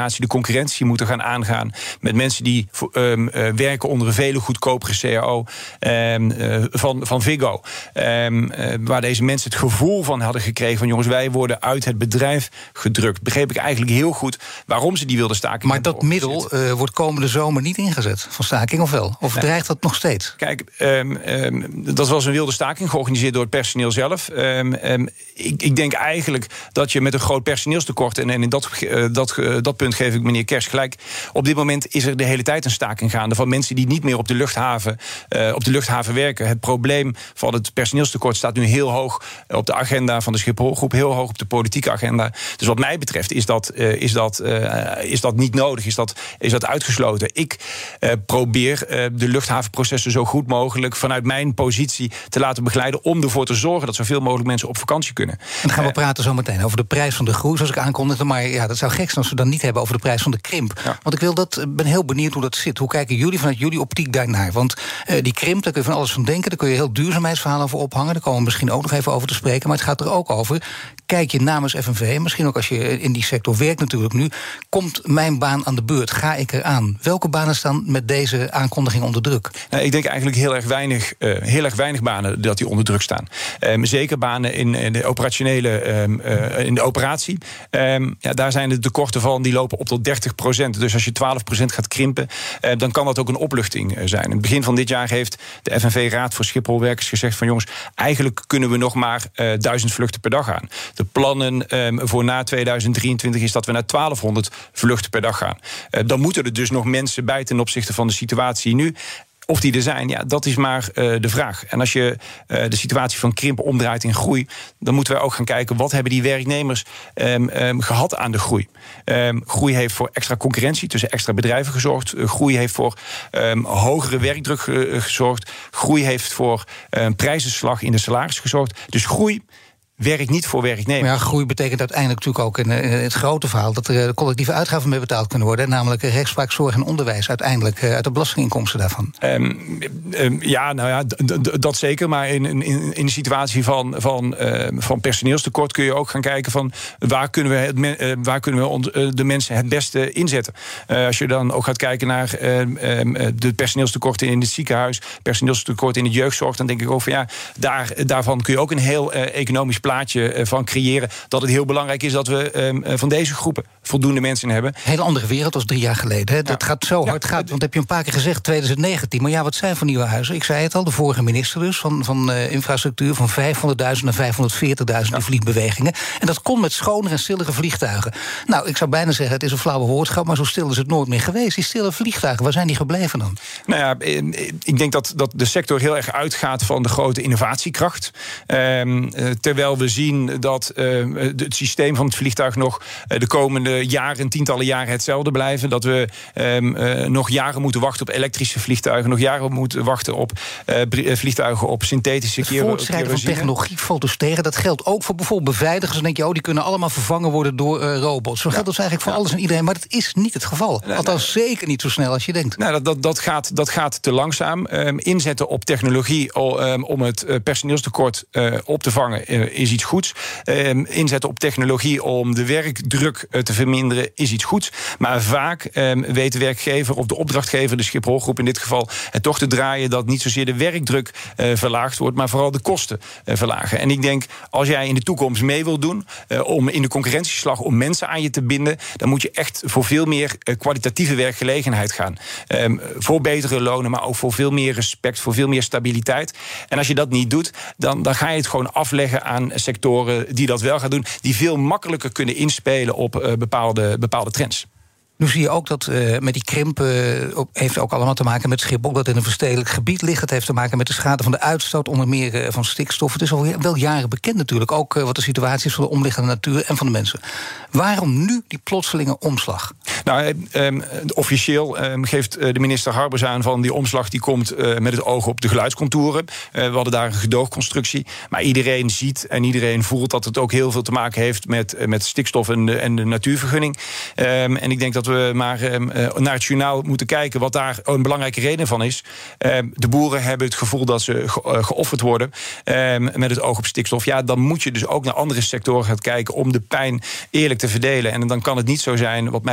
situatie de concurrentie moeten gaan aangaan met mensen die um, uh, werken onder een vele goedkopere C A O um, uh, van, van Viggo. Um, uh, waar deze mensen het gevoel van hadden gekregen van jongens, wij worden uit het bedrijf gedrukt. Begreep ik eigenlijk heel goed waarom ze die wilden staken. Maar dat middel uh, wordt komende zomer niet ingezet van staking, of wel? Of dreigt dat nog steeds? Kijk, um, um, dat was een wilde staking, georganiseerd door het personeel zelf. Um, um, ik, ik denk eigenlijk dat je met een groot personeelstekort, en, en in dat, uh, dat, uh, dat punt geef ik meneer Kers gelijk, op dit moment is er de hele tijd een staking gaande van mensen die niet meer op de luchthaven, uh, op de luchthaven werken. Het probleem van het personeelstekort staat nu heel hoog op de agenda van de Schipholgroep, heel hoog op de politieke agenda. Dus wat mij betreft is dat, uh, is dat, uh, is dat niet nodig, is dat, is dat uitgesloten. Ik uh, probeer uh, de luchthavenprocessen zo goed mogelijk vanuit mijn positie te laten begeleiden om ervoor te zorgen dat zoveel mogelijk mensen op vakantie kunnen. En dan gaan we uh, praten zo meteen over de prijs van de groei, zoals ik aankondigde. Maar ja, dat zou gek zijn als we dan niet hebben over de prijs van de krimp. Ja. Want ik wil dat, ben heel benieuwd hoe dat zit. Hoe kijken jullie vanuit jullie optiek daarnaar? Want uh, die krimp, daar kun je van alles van denken. Daar kun je heel duurzaamheidsverhalen over ophangen. Daar komen we misschien ook nog even over te spreken. Maar het gaat er ook over. Kijk je namens F N V, misschien ook als je in die sector werkt natuurlijk nu, komt mijn baan aan de beurt? Ga ik eraan? Welke banen staan met deze aankondiging onder druk? Nou, ik denk eigenlijk heel erg weinig, uh, heel erg weinig banen dat die onder druk staan. Um, zeker banen in, in de operationele, um, uh, in de operatie. Um, ja, daar zijn de tekorten van, die lopen op tot dertig procent. Dus als je twaalf procent gaat krimpen, uh, dan kan dat ook een opluchting uh, zijn. In het begin van dit jaar heeft de F N V-raad voor Schipholwerkers gezegd van jongens, eigenlijk kunnen we nog maar uh, duizend vluchten per dag gaan. De plannen um, voor na tweeduizend drieëntwintig is dat we naar twaalfhonderd vluchten per dag gaan. Uh, dan moeten er dus nog mensen bij ten opzichte van de situatie nu. Of die er zijn, ja, dat is maar uh, de vraag. En als je uh, de situatie van krimpen omdraait in groei, dan moeten wij ook gaan kijken wat hebben die werknemers um, um, gehad aan de groei. Um, groei heeft voor extra concurrentie tussen extra bedrijven gezorgd. Uh, groei heeft voor um, hogere werkdruk uh, gezorgd. Groei heeft voor een um, prijzenslag in de salaris gezorgd. Dus groei werkt niet voor werknemers. Maar ja, groei betekent uiteindelijk natuurlijk ook in, in het grote verhaal dat er collectieve uitgaven mee betaald kunnen worden. Namelijk rechtspraak, zorg en onderwijs uiteindelijk uit de belastinginkomsten daarvan. Um, um, ja, nou ja, d- d- dat zeker. Maar in, in, in de situatie van, van, uh, van personeelstekort kun je ook gaan kijken van waar kunnen we, het me, uh, waar kunnen we on, uh, de mensen het beste inzetten. Uh, als je dan ook gaat kijken naar uh, um, de personeelstekorten in het ziekenhuis, personeelstekort in de jeugdzorg, dan denk ik ook van ja, daar, daarvan kun je ook een heel uh, economisch plaatje van creëren, dat het heel belangrijk is dat we um, van deze groepen voldoende mensen hebben. Een hele andere wereld als drie jaar geleden. Hè? Dat ja. gaat zo hard. Ja. Gaat, want dat heb je een paar keer gezegd, twintig negentien. Maar ja, wat zijn van nieuwe huizen? Ik zei het al, de vorige minister dus, van, van uh, infrastructuur, van vijfhonderdduizend naar vijfhonderdveertigduizend ja. vliegbewegingen. En dat kon met schonere en stillere vliegtuigen. Nou, ik zou bijna zeggen, het is een flauwe woordgrap, maar zo stil is het nooit meer geweest. Die stille vliegtuigen, waar zijn die gebleven dan? Nou ja, ik denk dat, dat de sector heel erg uitgaat van de grote innovatiekracht. Um, terwijl we zien dat uh, het systeem van het vliegtuig nog uh, de komende jaren, tientallen jaren hetzelfde blijven. Dat we um, uh, nog jaren moeten wachten op elektrische vliegtuigen, nog jaren moeten wachten op uh, vliegtuigen op synthetische kerosine. Het voortschrijden van technologie valt dus tegen. Dat geldt ook voor bijvoorbeeld beveiligers. Dan denk je, oh, die kunnen allemaal vervangen worden door uh, robots. Zo geldt dat eigenlijk voor ja. alles en iedereen. Maar dat is niet het geval. Nee, Althans, nee. zeker niet zo snel als je denkt. Nou, dat, dat, dat, gaat, dat gaat te langzaam. Um, inzetten op technologie um, om het uh, personeelstekort uh, op te vangen uh, is iets goeds. Um, inzetten op technologie om de werkdruk uh, te verminderen is iets goeds. Maar vaak um, weet de werkgever of de opdrachtgever, de Schipholgroep in dit geval, het toch te draaien dat niet zozeer de werkdruk uh, verlaagd wordt, maar vooral de kosten uh, verlagen. En ik denk, als jij in de toekomst mee wil doen uh, om in de concurrentieslag om mensen aan je te binden, dan moet je echt voor veel meer uh, kwalitatieve werkgelegenheid gaan. Um, voor betere lonen, maar ook voor veel meer respect, voor veel meer stabiliteit. En als je dat niet doet, dan, dan ga je het gewoon afleggen aan sectoren die dat wel gaan doen, die veel makkelijker kunnen inspelen op uh, bepaalde, bepaalde trends. Nu zie je ook dat uh, met die krimp uh, heeft ook allemaal te maken met Schiphol, dat in een verstedelijk gebied ligt. Het heeft te maken met de schade van de uitstoot, onder meer uh, van stikstof. Het is al wel jaren bekend natuurlijk, ook uh, wat de situatie is van de omliggende natuur en van de mensen. Waarom nu die plotselinge omslag? Nou, um, officieel um, geeft de minister Harbers aan van die omslag die komt uh, met het oog op de geluidscontouren. Uh, we hadden daar een gedoogconstructie. Maar iedereen ziet en iedereen voelt dat het ook heel veel te maken heeft met, uh, met stikstof en de, en de natuurvergunning. Um, en ik denk dat we maar um, uh, naar het journaal moeten kijken wat daar een belangrijke reden van is. Um, de boeren hebben het gevoel dat ze ge- uh, geofferd worden um, met het oog op stikstof. Ja, dan moet je dus ook naar andere sectoren gaan kijken om de pijn eerlijk te verdelen. En dan kan het niet zo zijn, wat mij betreft,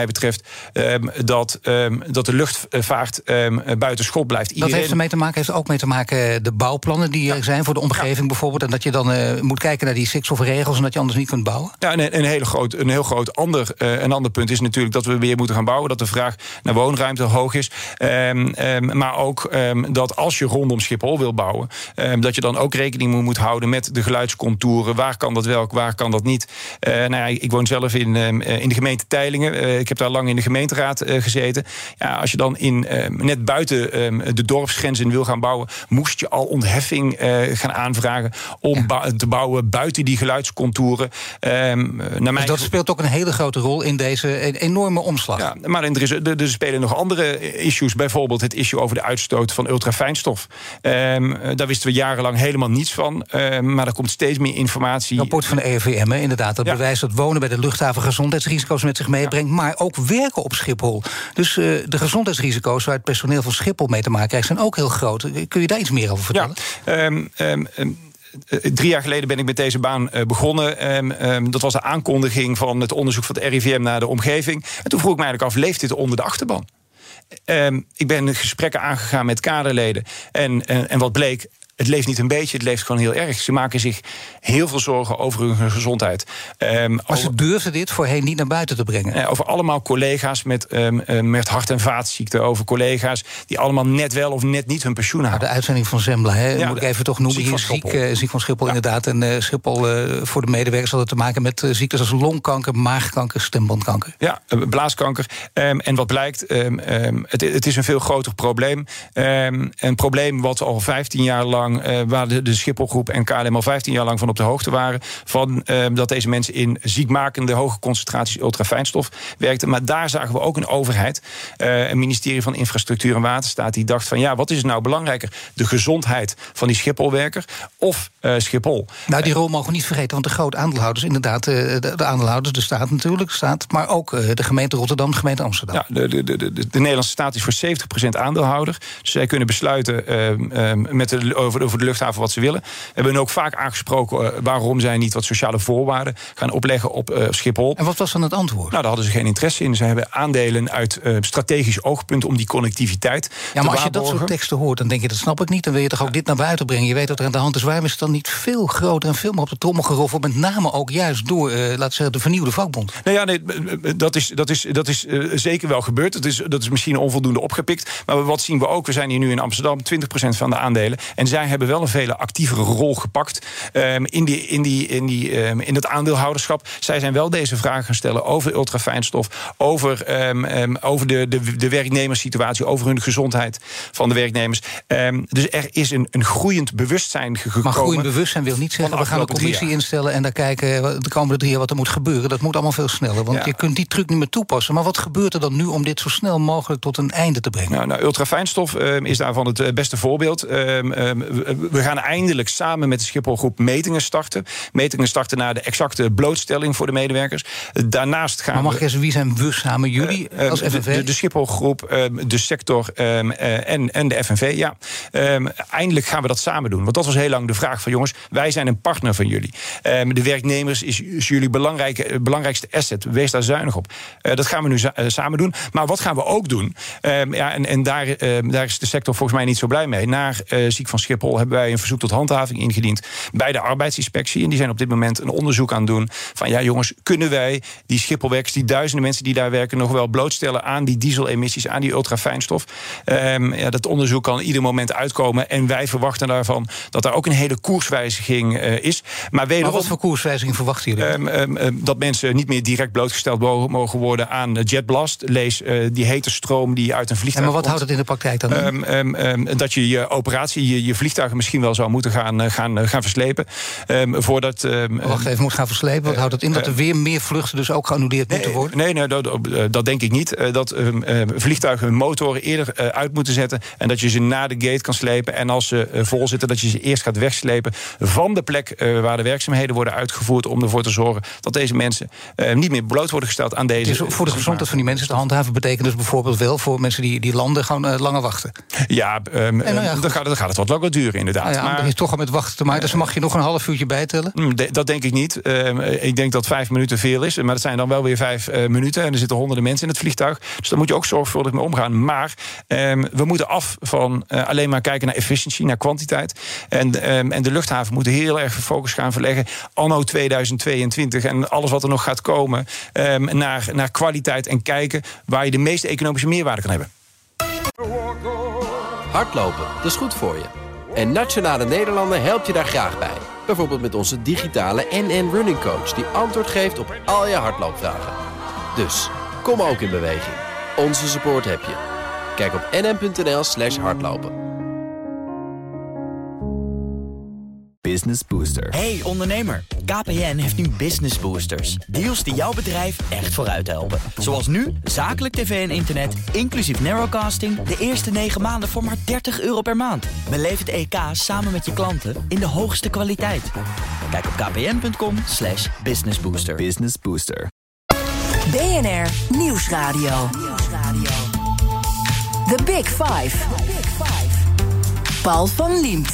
um, dat, um, dat de luchtvaart um, buiten schot blijft. Iedereen... Dat heeft ermee te maken, heeft er ook mee te maken de bouwplannen die er ja. zijn voor de omgeving ja. bijvoorbeeld. En dat je dan uh, moet kijken naar die stikstofregels en dat je anders niet kunt bouwen? Ja, en een, hele groot, een heel groot ander, uh, een ander punt is natuurlijk dat we weer moeten gaan bouwen. Dat de vraag naar woonruimte hoog is. Um, um, maar ook um, dat als je rondom Schiphol wil bouwen, um, dat je dan ook rekening moet houden met de geluidscontouren. Waar kan dat wel, waar kan dat niet? Uh, nou ja, ik woon zelf in, um, in de gemeente Teylingen. Uh, ik heb daar lang in de gemeenteraad uh, gezeten. Ja, als je dan in, um, net buiten um, de dorpsgrenzen wil gaan bouwen, moest je al ontheffing uh, gaan aanvragen om ja. ba- te bouwen buiten die geluidscontouren. Um, naar dus mijn dat speelt ook een hele grote rol in deze enorme omslag. Ja, maar er, is, er, er spelen nog andere issues. Bijvoorbeeld het issue over de uitstoot van ultrafijnstof. Um, daar wisten we jarenlang helemaal niets van. Um, maar er komt steeds meer informatie. Rapport van de E V M, inderdaad. Dat ja. bewijst dat wonen bij de luchthaven gezondheidsrisico's met zich meebrengt. Ja. Maar ook werken op Schiphol. Dus uh, de gezondheidsrisico's waar het personeel van Schiphol mee te maken krijgt zijn ook heel groot. Kun je daar iets meer over vertellen? Ja, um, um, um, Drie jaar geleden ben ik met deze baan uh, begonnen. Um, um, dat was de aankondiging van het onderzoek van het R I V M naar de omgeving. En toen vroeg ik me eigenlijk af, leeft dit onder de achterban? Um, ik ben gesprekken aangegaan met kaderleden. En, en, en wat bleek, het leeft niet een beetje, het leeft gewoon heel erg. Ze maken zich heel veel zorgen over hun gezondheid. Um, maar over, ze durfden dit voorheen niet naar buiten te brengen? Uh, over allemaal collega's met, um, uh, met hart- en vaatziekten. Over collega's die allemaal net wel of net niet hun pensioen halen. Nou, de uitzending van Zembla, hè, ja, moet ik even toch noemen. Ziek van Schiphol, ziek, uh, ziek van Schiphol ja. inderdaad. En uh, Schiphol uh, voor de medewerkers had het te maken met uh, ziektes als longkanker, maagkanker, stembandkanker. Ja, uh, blaaskanker. Um, en wat blijkt, um, um, het, het is een veel groter probleem. Um, een probleem wat al vijftien jaar lang Uh, waar de, de Schipholgroep en K L M al vijftien jaar lang van op de hoogte waren. Van uh, dat deze mensen in ziekmakende hoge concentraties ultrafijnstof werkten. Maar daar zagen we ook een overheid, uh, een ministerie van Infrastructuur en Waterstaat, die dacht van ja, wat is het nou belangrijker? De gezondheid van die Schipholwerker of uh, Schiphol? Nou, die rol mogen we niet vergeten, want de grote aandeelhouders, inderdaad, uh, de, de aandeelhouders, de staat natuurlijk, staat, maar ook uh, de gemeente Rotterdam, de gemeente Amsterdam. Ja, de, de, de, de, de Nederlandse staat is voor zeventig procent aandeelhouder. Dus zij kunnen besluiten uh, uh, met de, over over de luchthaven wat ze willen. We hebben ook vaak aangesproken uh, waarom zij niet wat sociale voorwaarden gaan opleggen op uh, Schiphol. En wat was dan het antwoord? Nou, daar hadden ze geen interesse in. Ze hebben aandelen uit uh, strategisch oogpunt om die connectiviteit Ja, maar als je dat soort teksten hoort, dan denk je, dat snap ik niet. Dan wil je toch ook ja. dit naar buiten brengen. Je weet dat er aan de hand is. Waarom is het dan niet veel groter en veel meer op de trommel geroffeld? Met name ook juist door, uh, laten we zeggen, de vernieuwde vakbond. Nou ja, nee, dat is, dat is, dat is uh, zeker wel gebeurd. Dat is, dat is misschien onvoldoende opgepikt. Maar wat zien we ook? We zijn hier nu in Amsterdam, twintig procent van de aandelen. En zij hebben wel een veel actievere rol gepakt um, in, die, in, die, in, die, um, in het aandeelhouderschap. Zij zijn wel deze vragen gaan stellen over ultrafijnstof, over, um, um, over de, de, de werknemerssituatie, over hun gezondheid van de werknemers. Um, dus er is een, een groeiend bewustzijn gekomen. Maar groeiend bewustzijn wil niet zeggen, we gaan een commissie instellen en daar kijken de komende drie jaar wat er moet gebeuren. Dat moet allemaal veel sneller, want ja. je kunt die truc niet meer toepassen. Maar wat gebeurt er dan nu om dit zo snel mogelijk tot een einde te brengen? Nou, nou ultrafijnstof um, is daarvan het beste voorbeeld. Um, um, we gaan eindelijk samen met de Schipholgroep metingen starten. Metingen starten naar de exacte blootstelling voor de medewerkers. Daarnaast gaan maar mag we, ik eens, wie zijn we samen? Jullie uh, als F N V? De, de Schipholgroep, um, de sector um, uh, en, en de F N V, ja. Um, eindelijk gaan we dat samen doen. Want dat was heel lang de vraag van jongens, wij zijn een partner van jullie. Um, de werknemers is, is jullie belangrijke, belangrijkste asset. Wees daar zuinig op. Uh, dat gaan we nu za- uh, samen doen. Maar wat gaan we ook doen? Um, ja, en en daar, uh, daar is de sector volgens mij niet zo blij mee. Naar uh, Ziek van Schiphol hebben wij een verzoek tot handhaving ingediend bij de arbeidsinspectie. En die zijn op dit moment een onderzoek aan het doen van ja jongens, kunnen wij die Schipholwerkers, die duizenden mensen die daar werken, nog wel blootstellen aan die dieselemissies, aan die ultrafijnstof? Um, ja, dat onderzoek kan ieder moment uitkomen en wij verwachten daarvan dat daar ook een hele koerswijziging uh, is. Maar, wederom, maar wat voor koerswijziging verwachten jullie? Um, um, um, dat mensen niet meer direct blootgesteld mogen worden aan jetblast. Lees uh, die hete stroom die uit een vliegtuig en maar wat komt. houdt het in de praktijk dan? Um, um, um, dat je je operatie, je, je vliegtuigen misschien wel zou moeten gaan, uh, gaan, uh, gaan verslepen. Um, voordat, um, Wacht even, moet gaan verslepen. Wat uh, houdt het in? Dat er weer meer vluchten dus ook geannuleerd nee, moeten worden? Nee, nee dat, dat denk ik niet. Uh, dat um, uh, vliegtuigen hun motoren eerder uh, uit moeten zetten en dat je ze na de gate kan slepen. En als ze uh, vol zitten, dat je ze eerst gaat wegslepen wegstrepen van de plek uh, waar de werkzaamheden worden uitgevoerd, om ervoor te zorgen dat deze mensen uh, niet meer bloot worden gesteld aan deze... Dus voor de gezondheid van die mensen te handhaven betekent dus bijvoorbeeld wel voor mensen die, die landen gewoon uh, langer wachten. Ja, um, nou ja dan, gaat het, dan gaat het wat langer duren, inderdaad. Nou ja, maar je toch al met wachten te maken, dus mag je nog een half uurtje bijtellen? De, dat denk ik niet. Uh, ik denk dat vijf minuten veel is, maar dat zijn dan wel weer vijf uh, minuten. En er zitten honderden mensen in het vliegtuig. Dus daar moet je ook zorgvuldig mee omgaan. Maar um, we moeten af van uh, alleen maar kijken naar efficiëntie, naar kwantiteit. En, um, en de luchthaven moet heel erg focus gaan verleggen anno tweeduizend tweeëntwintig en alles wat er nog gaat komen, um, naar, naar kwaliteit en kijken waar je de meeste economische meerwaarde kan hebben. Hardlopen, dat is goed voor je. En Nationale Nederlanden helpt je daar graag bij. Bijvoorbeeld met onze digitale N N Running Coach, die antwoord geeft op al je hardloopvragen. Dus, kom ook in beweging. Onze support heb je. Kijk op nn.nl slash hardlopen. Business Booster. Hey ondernemer, K P N heeft nu Business Boosters. Deals die jouw bedrijf echt vooruit helpen. Zoals nu, zakelijk tv en internet, inclusief narrowcasting, de eerste negen maanden voor maar dertig euro per maand. Beleef het E K samen met je klanten in de hoogste kwaliteit. Kijk op kpn.com slash businessbooster. Business Booster. B N R Nieuwsradio. The Big Five. Paul van Liemt.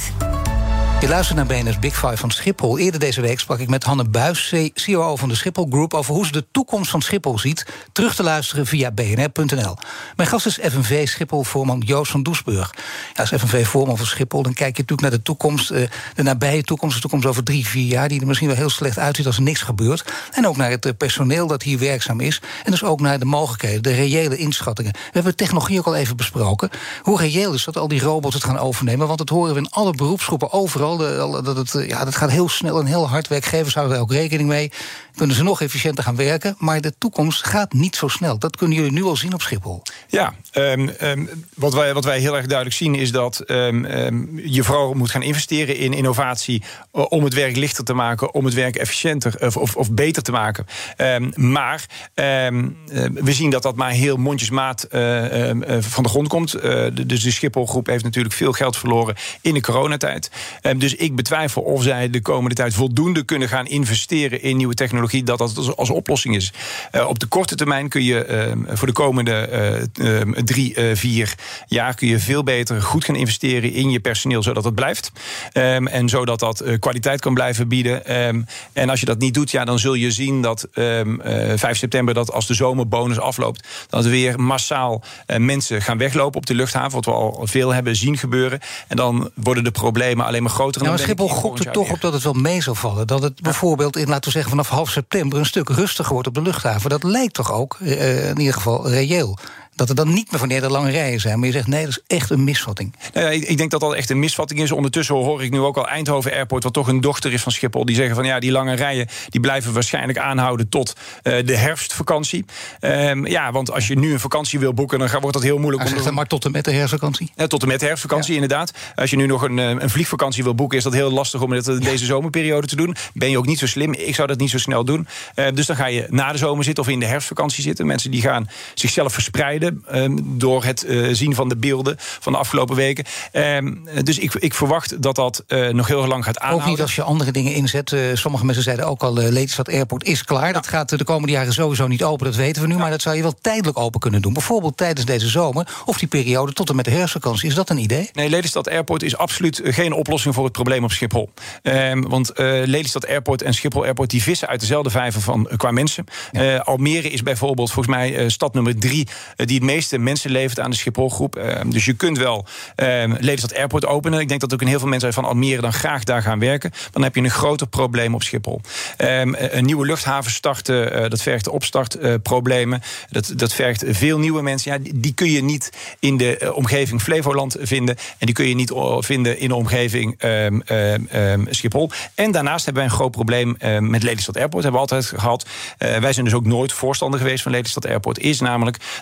Je luistert naar B N R's Big Five van Schiphol. Eerder deze week sprak ik met Hanne Buys, C O O van de Schiphol Group, over hoe ze de toekomst van Schiphol ziet. Terug te luisteren via b n r punt n l. Mijn gast is F N V Schiphol-voorman Joost van Doesburg. Ja, als F N V-voorman van Schiphol, dan kijk je natuurlijk naar de toekomst, uh, de nabije toekomst, de toekomst over drie, vier jaar, die er misschien wel heel slecht uitziet als er niks gebeurt. En ook naar het uh, personeel dat hier werkzaam is. En dus ook naar de mogelijkheden, de reële inschattingen. We hebben technologie ook al even besproken. Hoe reëel is dat al die robots het gaan overnemen? Want dat horen we in alle beroepsgroepen overal. De, dat, het, ja, dat gaat heel snel en heel hard. Werkgevers houden er ook rekening mee. Kunnen ze nog efficiënter gaan werken. Maar de toekomst gaat niet zo snel. Dat kunnen jullie nu al zien op Schiphol. Ja, um, um, wat, wij, wat wij heel erg duidelijk zien is dat um, um, je vooral moet gaan investeren in innovatie uh, om het werk lichter te maken, om het werk efficiënter of, of, of beter te maken. Um, maar um, uh, we zien dat dat maar heel mondjesmaat uh, uh, van de grond komt. Uh, de, dus de Schiphol-groep heeft natuurlijk veel geld verloren in de coronatijd. Um, dus ik betwijfel of zij de komende tijd voldoende kunnen gaan investeren in nieuwe technologie, dat dat als, als oplossing is. Uh, op de korte termijn kun je uh, voor de komende uh, uh, drie, uh, vier jaar kun je veel beter goed gaan investeren in je personeel, zodat het blijft. Um, en zodat dat uh, kwaliteit kan blijven bieden. Um, en als je dat niet doet, ja, dan zul je zien dat um, uh, vijf september, dat als de zomerbonus afloopt, dat er weer massaal uh, mensen gaan weglopen op de luchthaven, wat we al veel hebben zien gebeuren. En dan worden de problemen alleen maar groter. Nou, Schiphol gokt er toch op dat het wel mee zal vallen. Dat het bijvoorbeeld, in, laten we zeggen, vanaf half september een stuk rustiger wordt op de luchthaven. Dat lijkt toch ook, uh, in ieder geval, reëel. Dat er dan niet meer wanneer er lange rijen zijn. Maar je zegt, nee, dat is echt een misvatting. Nou ja, ik denk dat dat echt een misvatting is. Ondertussen hoor ik nu ook al Eindhoven Airport, wat toch een dochter is van Schiphol, die zeggen van ja, die lange rijen die blijven waarschijnlijk aanhouden tot uh, de herfstvakantie. Um, ja, want als je nu een vakantie wil boeken, dan wordt dat heel moeilijk. Hij zegt dan maar tot en met de herfstvakantie? Ja, tot en met de herfstvakantie, ja. Inderdaad. Als je nu nog een, een vliegvakantie wil boeken, is dat heel lastig om dat in deze zomerperiode te doen. Ben je ook niet zo slim. Ik zou dat niet zo snel doen. Uh, dus dan ga je na de zomer zitten of in de herfstvakantie zitten. Mensen die gaan zichzelf verspreiden Um, door het uh, zien van de beelden van de afgelopen weken. Um, dus ik, ik verwacht dat dat uh, nog heel lang gaat aanhouden. Ook niet als je andere dingen inzet. Uh, sommige mensen zeiden ook al, uh, Lelystad Airport is klaar. Ja. Dat gaat uh, de komende jaren sowieso niet open, dat weten we nu. Ja. Maar dat zou je wel tijdelijk open kunnen doen. Bijvoorbeeld tijdens deze zomer of die periode tot en met de herfstvakantie. Is dat een idee? Nee, Lelystad Airport is absoluut geen oplossing voor het probleem op Schiphol. Um, want uh, Lelystad Airport en Schiphol Airport die vissen uit dezelfde vijver van uh, qua mensen. Ja. Uh, Almere is bijvoorbeeld volgens mij uh, stad nummer drie uh, die het meeste mensen levert aan de Schiphol-groep. Uh, dus je kunt wel uh, Lelystad Airport openen. Ik denk dat ook een heel veel mensen van Almere dan graag daar gaan werken. Dan heb je een groter probleem op Schiphol. Um, een nieuwe luchthaven starten, uh, dat vergt opstartproblemen. Uh, dat, dat vergt veel nieuwe mensen. Ja, die, die kun je niet in de uh, omgeving Flevoland vinden. En die kun je niet uh, vinden in de omgeving um, um, um, Schiphol. En daarnaast hebben wij een groot probleem uh, met Lelystad Airport. Hebben we altijd gehad. Uh, wij zijn dus ook nooit voorstander geweest van Lelystad Airport. Is namelijk dat je hetzelfde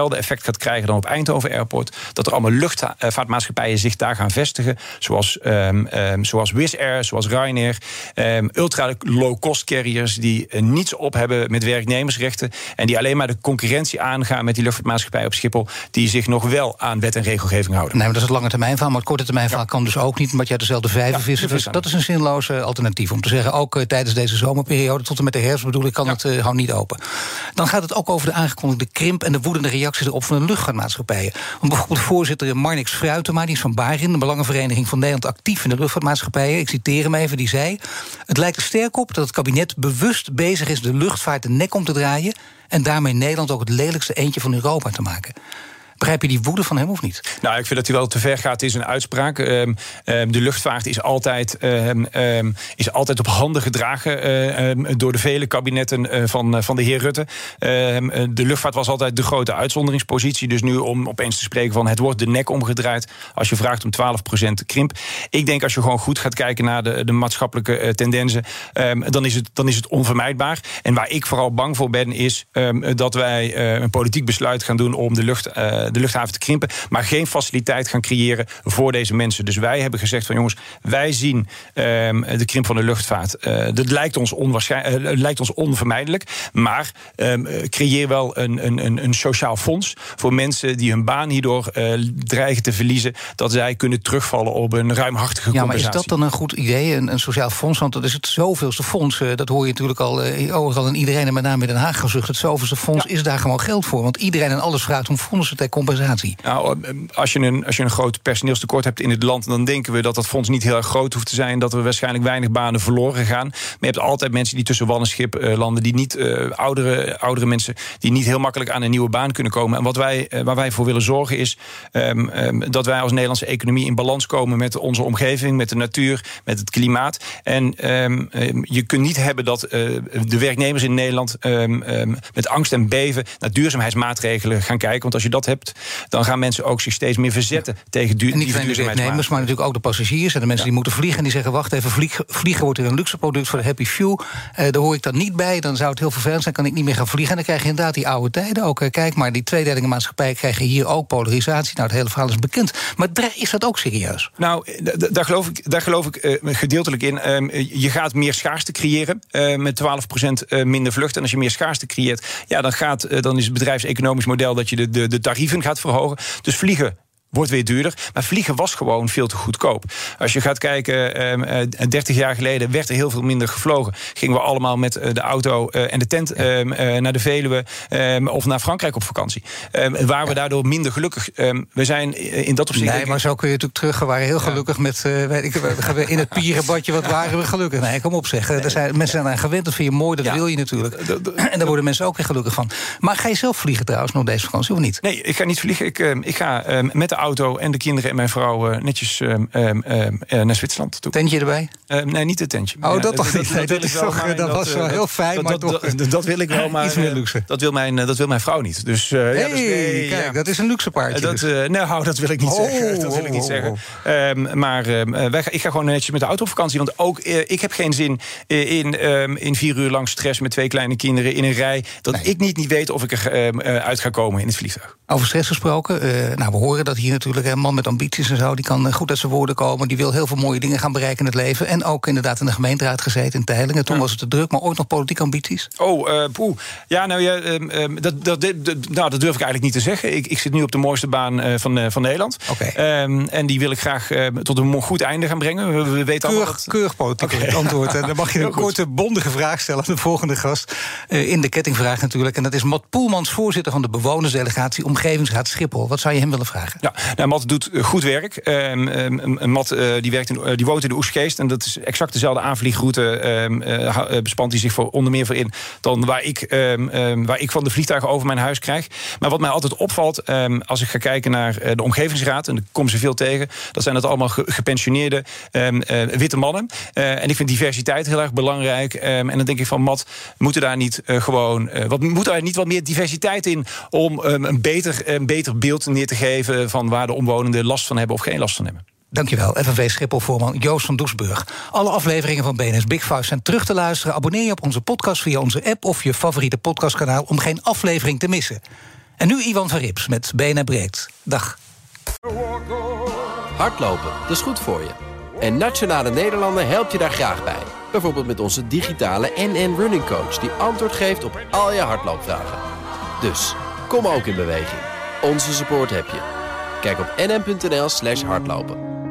hetzelfde effect gaat krijgen dan op Eindhoven Airport. Dat er allemaal luchtvaartmaatschappijen zich daar gaan vestigen. Zoals, um, um, zoals Wizz Air, zoals Ryanair. Um, ultra low-cost carriers die uh, niets op hebben met werknemersrechten. En die alleen maar de concurrentie aangaan met die luchtvaartmaatschappijen op Schiphol. Die zich nog wel aan wet en regelgeving houden. Nee, maar dat is het lange termijn verhaal. Maar het korte termijn verhaal ja. kan dus ook niet. Omdat je uit dezelfde vijver ja, vissen. Dus dat is een zinloos uh, alternatief. Om te zeggen, ook uh, tijdens deze zomerperiode tot en met de herfst bedoel ik, kan ja. het uh, gewoon niet open. Dan gaat het ook over de aangekondigde krimp en de woedende reacties erop van de luchtvaartmaatschappijen. Want bijvoorbeeld voorzitter Marnix Fruitema, die is van Barin, de Belangenvereniging van Nederland, actief in de luchtvaartmaatschappijen. Ik citeer hem even, die zei: het lijkt er sterk op dat het kabinet bewust bezig is de luchtvaart de nek om te draaien en daarmee Nederland ook het lelijkste eendje van Europa te maken. Begrijp je die woede van hem of niet? Nou, ik vind dat hij wel te ver gaat. Het is een uitspraak. Um, um, de luchtvaart is altijd, um, um, is altijd op handen gedragen uh, um, door de vele kabinetten uh, van, uh, van de heer Rutte. Um, uh, de luchtvaart was altijd de grote uitzonderingspositie. Dus nu om opeens te spreken van het wordt de nek omgedraaid als je vraagt om twaalf procent krimp. Ik denk als je gewoon goed gaat kijken naar de, de maatschappelijke uh, tendensen, um, dan, is het, dan is het onvermijdbaar. En waar ik vooral bang voor ben is um, dat wij uh, een politiek besluit gaan doen om de lucht uh, de luchthaven te krimpen, maar geen faciliteit gaan creëren voor deze mensen. Dus wij hebben gezegd van jongens, wij zien um, de krimp van de luchtvaart. Uh, dat lijkt ons, onwaarschijnlijk, uh, lijkt ons onvermijdelijk, maar um, creëer wel een, een, een sociaal fonds voor mensen die hun baan hierdoor uh, dreigen te verliezen, dat zij kunnen terugvallen op een ruimhartige compensatie. Ja, maar is dat dan een goed idee, een, een sociaal fonds? Want dat is het zoveelste fonds. Uh, dat hoor je natuurlijk al uh, overal en iedereen, en met name in Den Haag gezucht. Het zoveelste fonds ja. is daar gewoon geld voor. Want iedereen en alles vraagt om fondsen ter compensatie. Nou, als je, een, als je een groot personeelstekort hebt in het land, dan denken we dat dat fonds niet heel erg groot hoeft te zijn, dat er waarschijnlijk weinig banen verloren gaan. Maar je hebt altijd mensen die tussen wal en schip uh, landen, die niet uh, oudere, oudere mensen die niet heel makkelijk aan een nieuwe baan kunnen komen. En wat wij, uh, waar wij voor willen zorgen is um, um, dat wij als Nederlandse economie in balans komen met onze omgeving, met de natuur, met het klimaat. En um, um, je kunt niet hebben dat uh, de werknemers in Nederland um, um, met angst en beven naar duurzaamheidsmaatregelen gaan kijken. Want als je dat hebt, dan gaan mensen ook zich steeds meer verzetten ja. tegen du- en niet die alleen de werknemers, maar natuurlijk ook de passagiers en de mensen ja. die moeten vliegen en die zeggen, wacht even, vlieg, vliegen wordt weer een luxe product voor de happy few. Uh, daar hoor ik dan niet bij, dan zou het heel vervelend zijn, kan ik niet meer gaan vliegen. En dan krijg je inderdaad die oude tijden ook. Uh, kijk maar, die tweedelingenmaatschappij krijgen hier ook polarisatie. Nou, het hele verhaal is bekend. Maar is dat ook serieus? Nou, d- d- daar geloof ik, daar geloof ik uh, gedeeltelijk in. Um, je gaat meer schaarste creëren uh, met twaalf procent uh, minder vluchten. En als je meer schaarste creëert, ja, dan, gaat, uh, dan is het bedrijfseconomisch model dat je de, de, de tarieven gaat verhogen. Dus vliegen wordt weer duurder. Maar vliegen was gewoon veel te goedkoop. Als je gaat kijken, um, dertig jaar geleden werd er heel veel minder gevlogen. Gingen we allemaal met uh, de auto uh, en de tent um, uh, naar de Veluwe um, of naar Frankrijk op vakantie. Um, waren we daardoor minder gelukkig. Um, we zijn in dat opzicht... Nee, maar zo kun je natuurlijk terug. We waren heel gelukkig ja. met... Uh, weet ik, in het pierenbadje, wat waren we gelukkig? Nee, kom op zeg. Er zijn, mensen zijn aan gewend, dat vind je mooi, dat ja. wil je natuurlijk. En daar worden mensen ook weer gelukkig van. Maar ga je zelf vliegen trouwens nog deze vakantie, of niet? Nee, ik ga niet vliegen. Ik, uh, ik ga uh, met de auto en de kinderen en mijn vrouw uh, netjes uh, uh, uh, naar Zwitserland toe. Tentje erbij? Uh, nee, niet het tentje. Oh, dat toch niet? Dat, dat, dat, toch, dat, dat was wel heel fijn, dat, maar dat, toch... Dat, dat, dat wil ik wel, maar iets meer luxe. Dat wil mijn, dat wil mijn vrouw niet. Dus, uh, hey, ja, dus nee, kijk, ja. dat is een luxe paardje. Dat, dus. uh, nou, dat wil ik niet oh, zeggen. Dat wil ik niet oh, zeggen. Oh. Um, maar uh, wij, ik ga gewoon netjes met de auto op vakantie. Want ook uh, ik heb geen zin in, um, in vier uur lang stress met twee kleine kinderen in een rij. Dat nee. ik niet, niet weet of ik er uh, uit ga komen in het vliegtuig. Over stress gesproken. Uh, nou, we horen dat hier natuurlijk een man met ambities en zo, die kan goed uit zijn woorden komen. Die wil heel veel mooie dingen gaan bereiken in het leven. En ook inderdaad in de gemeenteraad gezeten in Teylingen. Toen ja. was het te druk, maar ooit nog politieke ambities? Oh, uh, poeh. Ja, nou ja, um, um, dat, dat, dat, nou, dat durf ik eigenlijk niet te zeggen. Ik, ik zit nu op de mooiste baan uh, van, uh, van Nederland. Okay. Um, en die wil ik graag uh, tot een goed einde gaan brengen. We, we weten keurig, dat... keurig politiek okay. antwoord. En dan mag je een korte, bondige vraag stellen aan de volgende gast. Uh, in de kettingvraag natuurlijk. En dat is Matt Poelmans, voorzitter van de bewonersdelegatie Omgevingsraad Schiphol. Wat zou je hem willen vragen? Ja, nou, Matt doet goed werk. Um, um, Matt uh, die, werkt in, uh, die woont in de Oegstgeest. En dat is exact dezelfde aanvliegroute. Um, uh, bespant hij zich voor, onder meer voor in dan waar ik, um, um, waar ik van de vliegtuigen over mijn huis krijg. Maar wat mij altijd opvalt, um, als ik ga kijken naar uh, de Omgevingsraad, en daar komen ze veel tegen, dat zijn dat allemaal ge- gepensioneerde um, uh, witte mannen. Uh, en ik vind diversiteit heel erg belangrijk. Um, en dan denk ik van, Matt, moeten daar niet uh, gewoon uh, wat, moet daar niet wat meer diversiteit in om um, een, beter, een beter beeld neer te geven van waar de omwonenden last van hebben of geen last van hebben? Dankjewel, F N V Schiphol-voorman Joost van Doesburg. Alle afleveringen van B N R's Big Five zijn terug te luisteren. Abonneer je op onze podcast via onze app of je favoriete podcastkanaal om geen aflevering te missen. En nu Iwan van Rips met B N R Breekt. Dag. Hardlopen, dat is goed voor je. En Nationale Nederlanden helpt je daar graag bij. Bijvoorbeeld met onze digitale N N Running Coach... die antwoord geeft op al je hardloopvragen. Dus, kom ook in beweging. Onze support heb je. Kijk op nn.nl slash hardlopen.